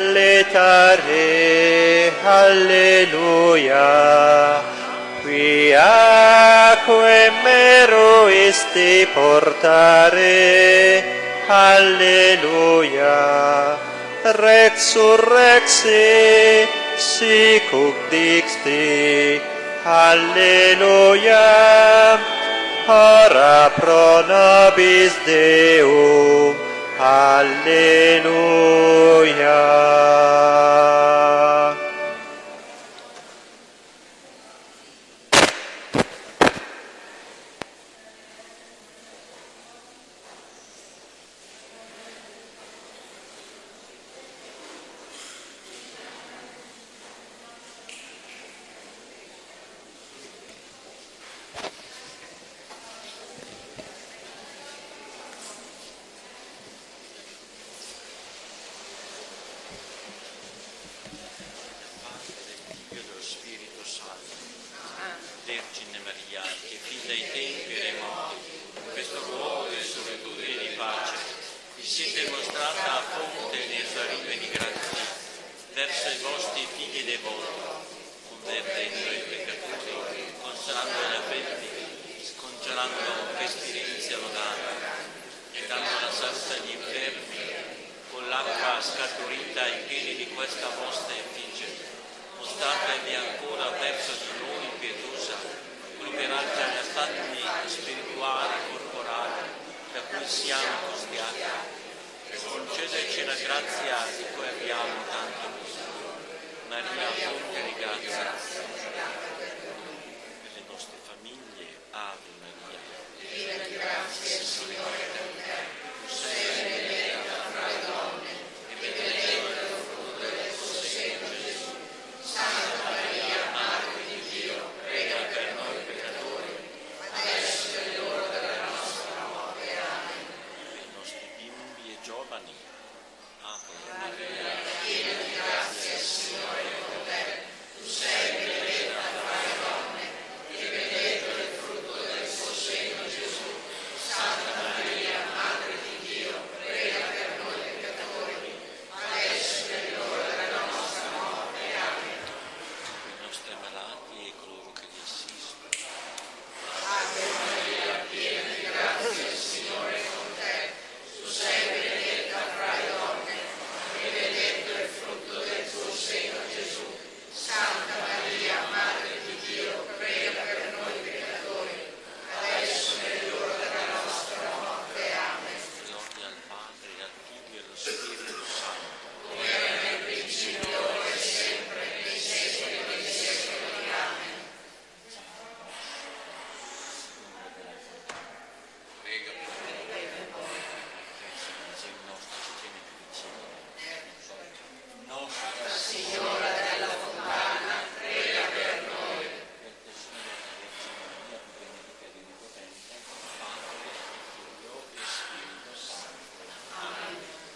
letare, alleluia, quiaque meruisti portare, alleluia, rex surrexi, sicuc dixti, alleluia, ora pro nobis Deum, alleluia. Vergine Maria, che fin dai tempi remoti, in questo luogo e sulle tue vie di pace, vi siete mostrata a fonte inesauribile di grazia verso i vostri figli devoti, convertendo i peccatori, consolando gli affetti, scongiurando pestilenze lodate e dando la salute agli infermi, con l'acqua scaturita ai piedi di questa vostra effigie. Mostratevi ancora verso di noi pietosa, liberarci agli attacchi spirituali e corporali da cui siamo costiati, e concederci la grazia di cui abbiamo tanto bisogno. Maria, fonte di grazia, per le nostre famiglie, Ave Maria. Piena di grazia, il Signore è con te. Tu sei benedetta fra le donne, e benedetto è il frutto del tuo seno, Gesù. Santa Maria, Madre di Dio, prega per noi peccatori, adesso è l'ora della nostra morte. Amen. Per i nostri bimbi e giovani, Ave Maria. Piena di grazia, il Signore è con te. Tu sei benedetta fra le donne, e benedetto è il frutto del tuo seno, Gesù. Santa Maria, Madre di Dio, prega per noi peccatori, adesso è l'ora della nostra morte. Amen. I nostri malati e coloro che li assistono. Ave Maria, piena di grazia, il Signore è con te. Tu sei benedetta fra le donne, e benedetto è il frutto del tuo seno, Gesù. Santa Maria, Madre di Dio, prega per noi peccatori, adesso è l'ora della nostra morte. Amen. Gloria al Padre, al Figlio e allo Spirito Santo. Come era nel principio, ora e sempre, nei secoli dei secoli. Amen. Prega per noi. Che il nostro ci tiene più vicino. Nostra Signora della Fontana, prega per noi. Per te, Signora Vergine Maria, benedica e onnipotente, Padre, Figlio e Spirito Santo. Amen.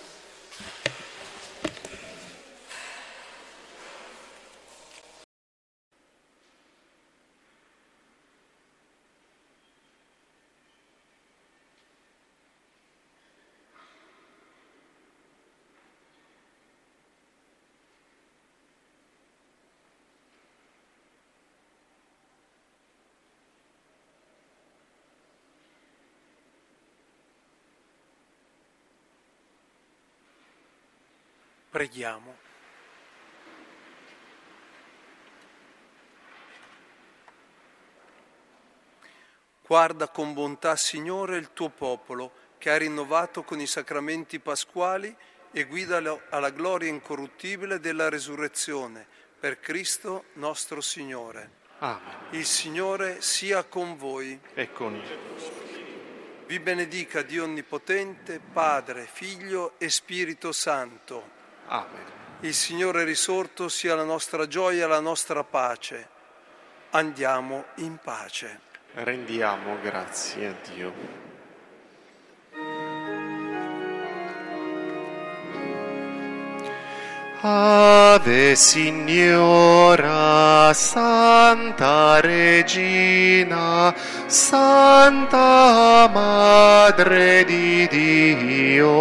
Preghiamo. Guarda con bontà, Signore, il tuo popolo, che hai rinnovato con i sacramenti pasquali, e guidalo alla gloria incorruttibile della resurrezione, per Cristo nostro Signore. Amen. Il Signore sia con voi. E con il tuo spirito. Vi benedica Dio Onnipotente, Padre, Figlio e Spirito Santo. Amen. Il Signore risorto sia la nostra gioia e la nostra pace. andiamo in pace. Rendiamo grazie a Dio. Ave Signora, Santa Regina, Santa Madre di Dio,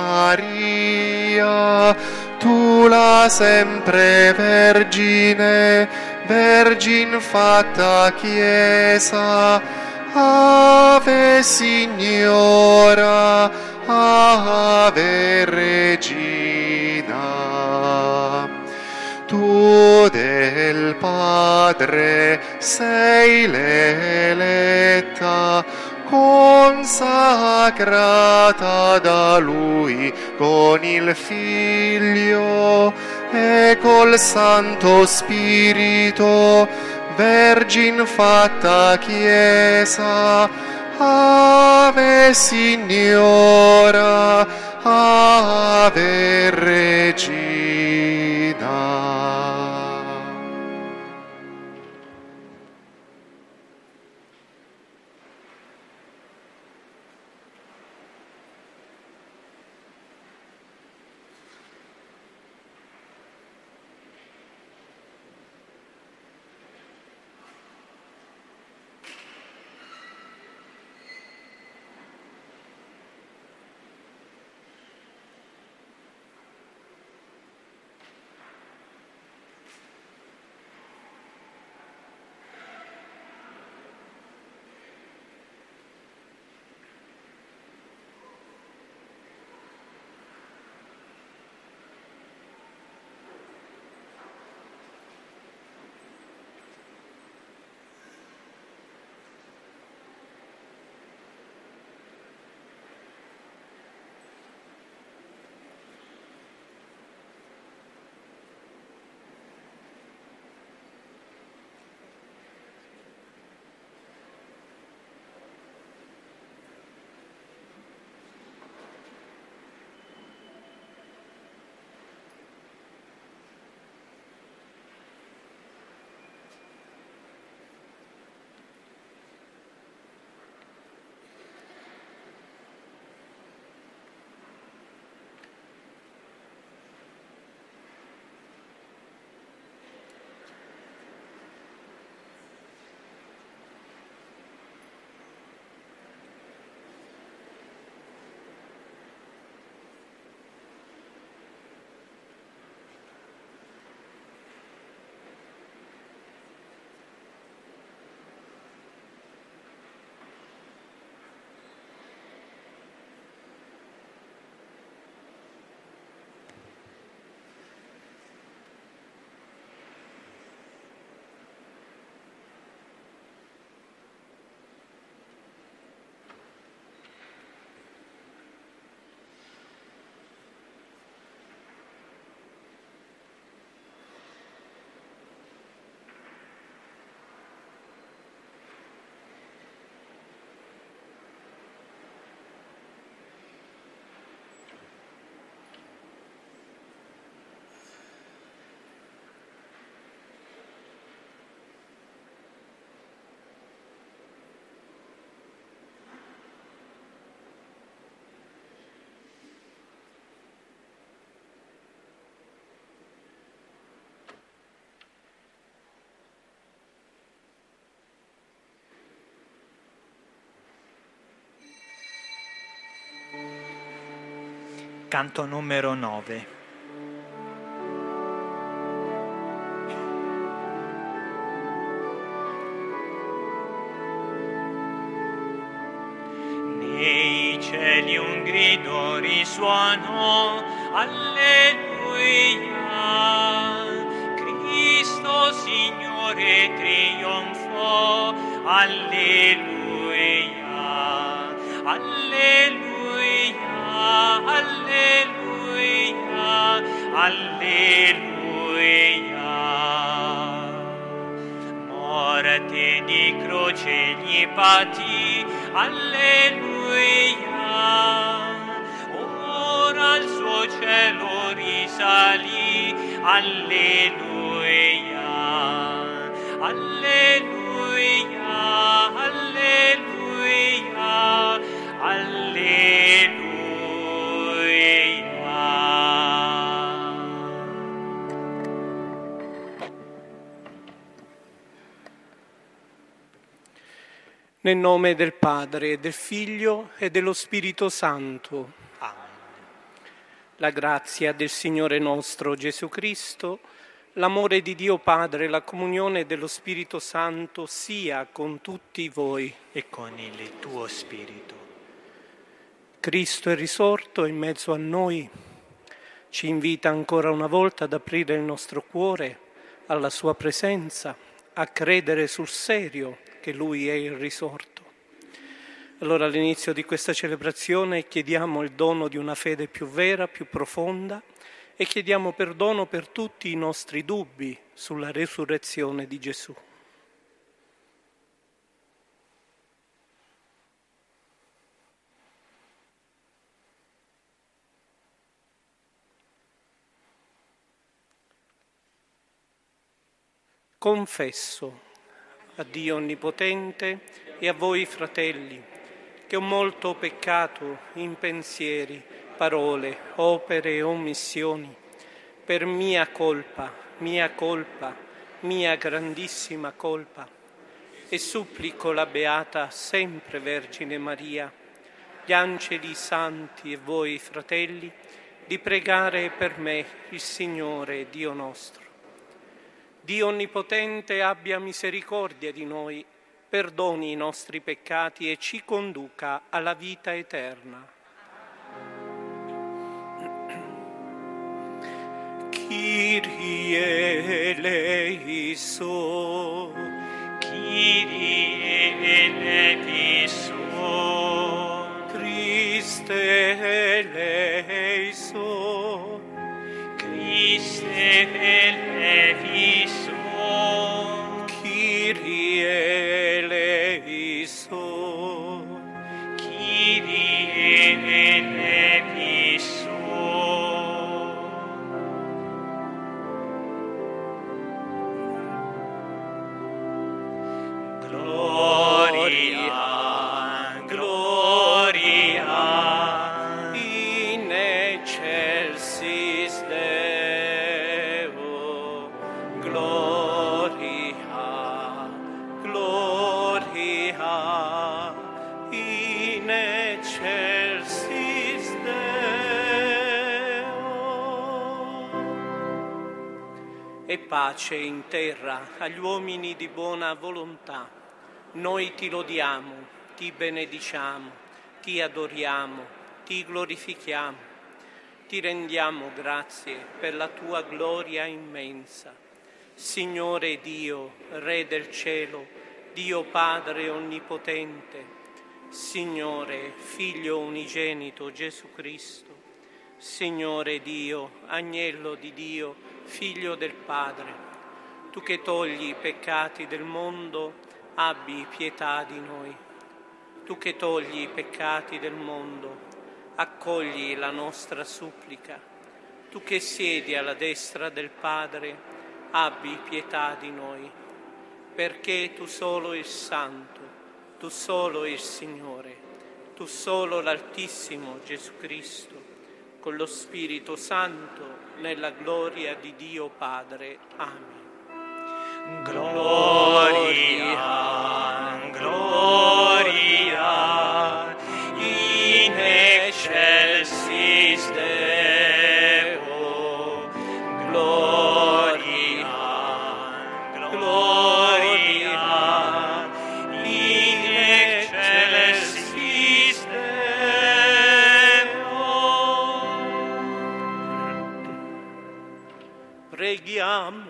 Maria, tu la sempre Vergine, Vergin fatta Chiesa, Ave Signora, Ave Regina. Tu del Padre sei l'eletta, consacrata da Lui con il Figlio e col Santo Spirito, Vergin fatta Chiesa, Ave Signora, Ave Regina. Canto numero nove. Nei cieli un grido risuonò, alleluia, Cristo Signore trionfò, alleluia, alleluia, alleluia, alleluia. Morte di croce gli patì, alleluia, ora al suo cielo risalì, alleluia, Alleluia, alleluia, alleluia. Nel nome del Padre, del Figlio e dello Spirito Santo. Amen. La grazia del Signore nostro Gesù Cristo, l'amore di Dio Padre, la comunione dello Spirito Santo sia con tutti voi. E con il tuo spirito. Cristo è risorto in mezzo a noi, ci invita ancora una volta ad aprire il nostro cuore alla sua presenza, a credere sul serio che Lui è il risorto. Allora all'inizio di questa celebrazione chiediamo il dono di una fede più vera, più profonda e chiediamo perdono per tutti i nostri dubbi sulla resurrezione di Gesù. Confesso a Dio Onnipotente e a voi fratelli che ho molto peccato in pensieri, parole, opere e omissioni, per mia colpa, mia colpa, mia grandissima colpa, e supplico la Beata sempre Vergine Maria, gli angeli santi e voi fratelli, di pregare per me il Signore Dio nostro. Dio Onnipotente abbia misericordia di noi, perdoni i nostri peccati e ci conduca alla vita eterna. Kyrie eleison, Kyrie eleison, Christe eleison, Christe eleison, Kyrie eleison, Kyrie eleison. Gloria, gloria, in excelsis Deo, gloria, gloria, in excelsis Deo. E pace in terra agli uomini di buona volontà. Noi ti lodiamo, ti benediciamo, ti adoriamo, ti glorifichiamo, ti rendiamo grazie per la tua gloria immensa. Signore Dio, Re del cielo, Dio Padre onnipotente, Signore, Figlio unigenito Gesù Cristo, Signore Dio, Agnello di Dio, Figlio del Padre, tu che togli i peccati del mondo, abbi pietà di noi. Tu che togli i peccati del mondo, accogli la nostra supplica. Tu che siedi alla destra del Padre, abbi pietà di noi. Perché tu solo il Santo, tu solo il Signore, tu solo l'Altissimo Gesù Cristo, con lo Spirito Santo, nella gloria di Dio Padre. Amen. gloria, gloria, in excelsis Deo, gloria, gloria, in excelsis Deo. Preghiamo.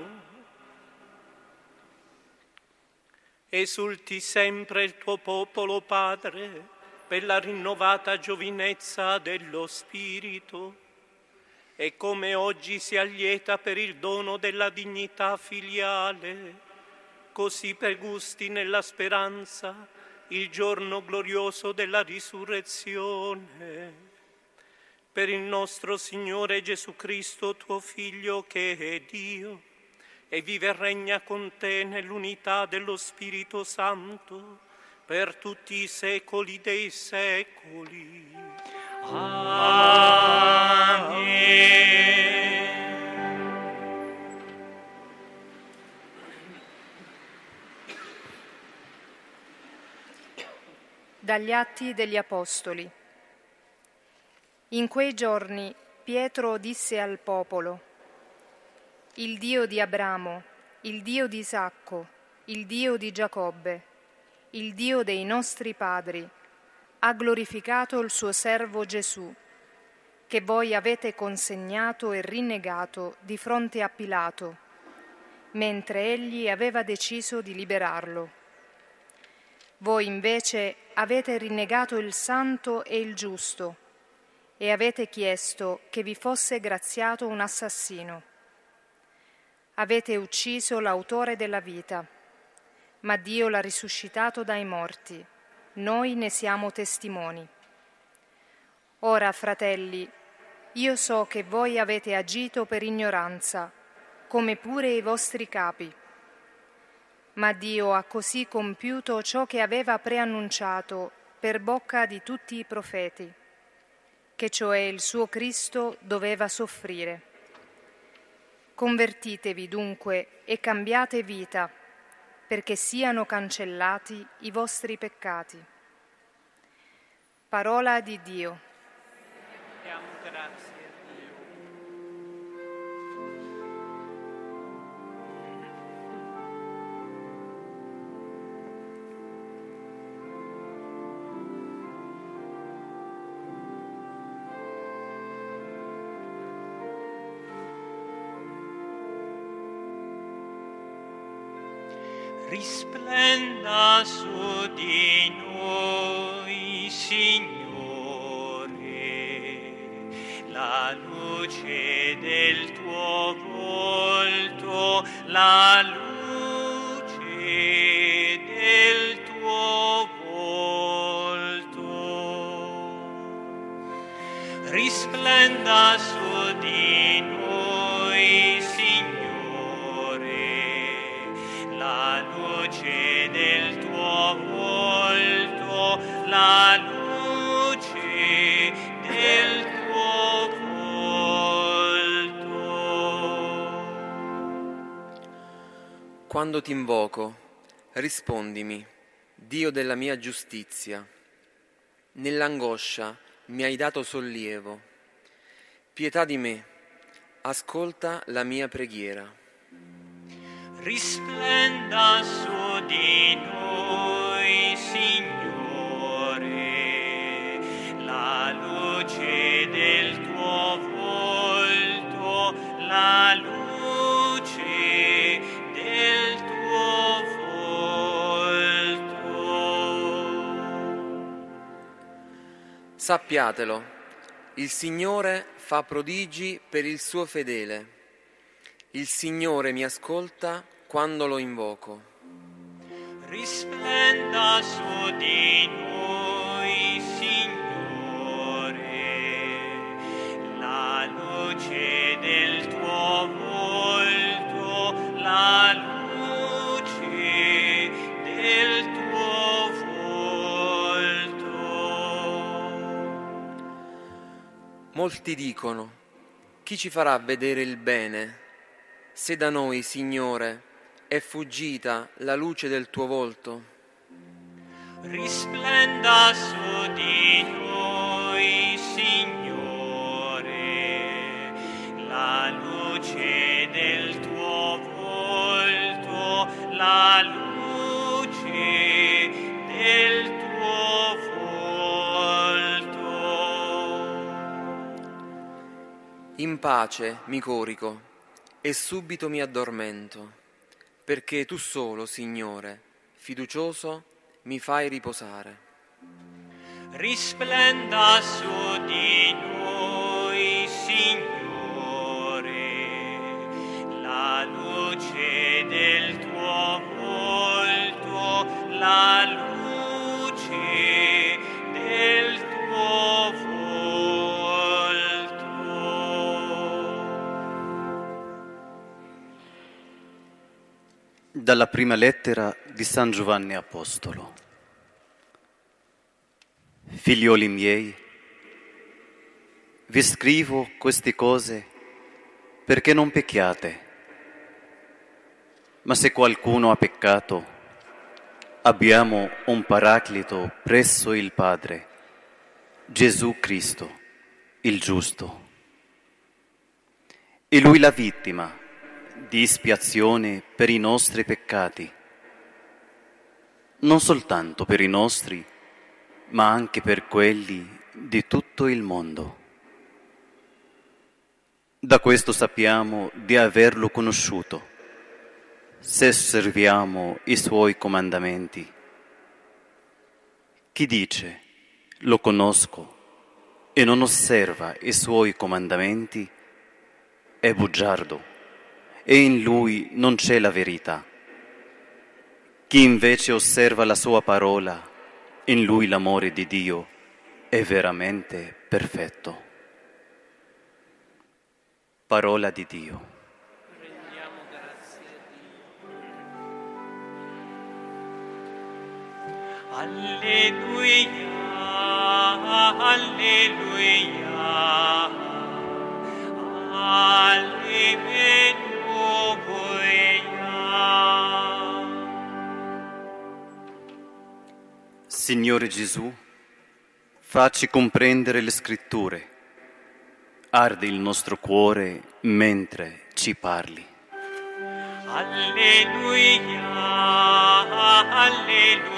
Esulti sempre il tuo popolo, Padre, per la rinnovata giovinezza dello Spirito, e come oggi si allieta per il dono della dignità filiale, così pregusti nella speranza il giorno glorioso della risurrezione. Per il nostro Signore Gesù Cristo, tuo Figlio, che è Dio, e vive e regna con te nell'unità dello Spirito Santo per tutti i secoli dei secoli. Amen. Dagli Atti degli Apostoli. In quei giorni Pietro disse al popolo: il Dio di Abramo, il Dio di Isacco, il Dio di Giacobbe, il Dio dei nostri padri, ha glorificato il suo servo Gesù, che voi avete consegnato e rinnegato di fronte a Pilato, mentre egli aveva deciso di liberarlo. Voi invece avete rinnegato il santo e il giusto e avete chiesto che vi fosse graziato un assassino. Avete ucciso l'autore della vita, ma Dio l'ha risuscitato dai morti. Noi ne siamo testimoni. Ora, fratelli, io so che voi avete agito per ignoranza, come pure i vostri capi. Ma Dio ha così compiuto ciò che aveva preannunciato per bocca di tutti i profeti, che cioè il suo Cristo doveva soffrire. Convertitevi dunque e cambiate vita, perché siano cancellati i vostri peccati. Parola di Dio. Diamo grazie a Dio. Risplenda su di noi, Signore, la luce del tuo volto, la luce del tuo volto. Risplenda su di noi, Signore, la luce del tuo volto, la luce del tuo volto. Quando ti invoco, rispondimi, Dio della mia giustizia. Nell'angoscia mi hai dato sollievo. Pietà di me, ascolta la mia preghiera. Risplenda su di noi, Signore, la luce del tuo volto, la luce del tuo volto. Sappiatelo, il Signore fa prodigi per il suo fedele. Il Signore mi ascolta quando lo invoco. Risplenda su di noi, Signore, la luce del tuo volto, la luce del tuo volto. Molti dicono, chi ci farà vedere il bene? Se da noi, Signore, è fuggita la luce del tuo volto. Risplenda su di noi, Signore, la luce del tuo volto, la luce del tuo volto. In pace mi corico e subito mi addormento, perché tu solo, Signore, fiducioso, mi fai riposare. Risplenda su di noi, Signore, la luce del tuo volto, la luce del tuo volto. Dalla prima lettera di San Giovanni Apostolo. Figlioli miei, vi scrivo queste cose perché non pecchiate. Ma se qualcuno ha peccato, abbiamo un paraclito presso il Padre, Gesù Cristo, il giusto. E Lui la vittima di espiazione per i nostri peccati, non soltanto per i nostri, ma anche per quelli di tutto il mondo. Da questo sappiamo di averlo conosciuto, se osserviamo i Suoi comandamenti. Chi dice, lo conosco, e non osserva i Suoi comandamenti, è bugiardo, e in lui non c'è la verità. Chi invece osserva la sua parola, in lui l'amore di Dio è veramente perfetto. Parola di Dio. Rendiamo grazie a Dio. Alleluia, alleluia, alleluia. Signore Gesù, facci comprendere le scritture, ardi il nostro cuore mentre ci parli. Alleluia, alleluia.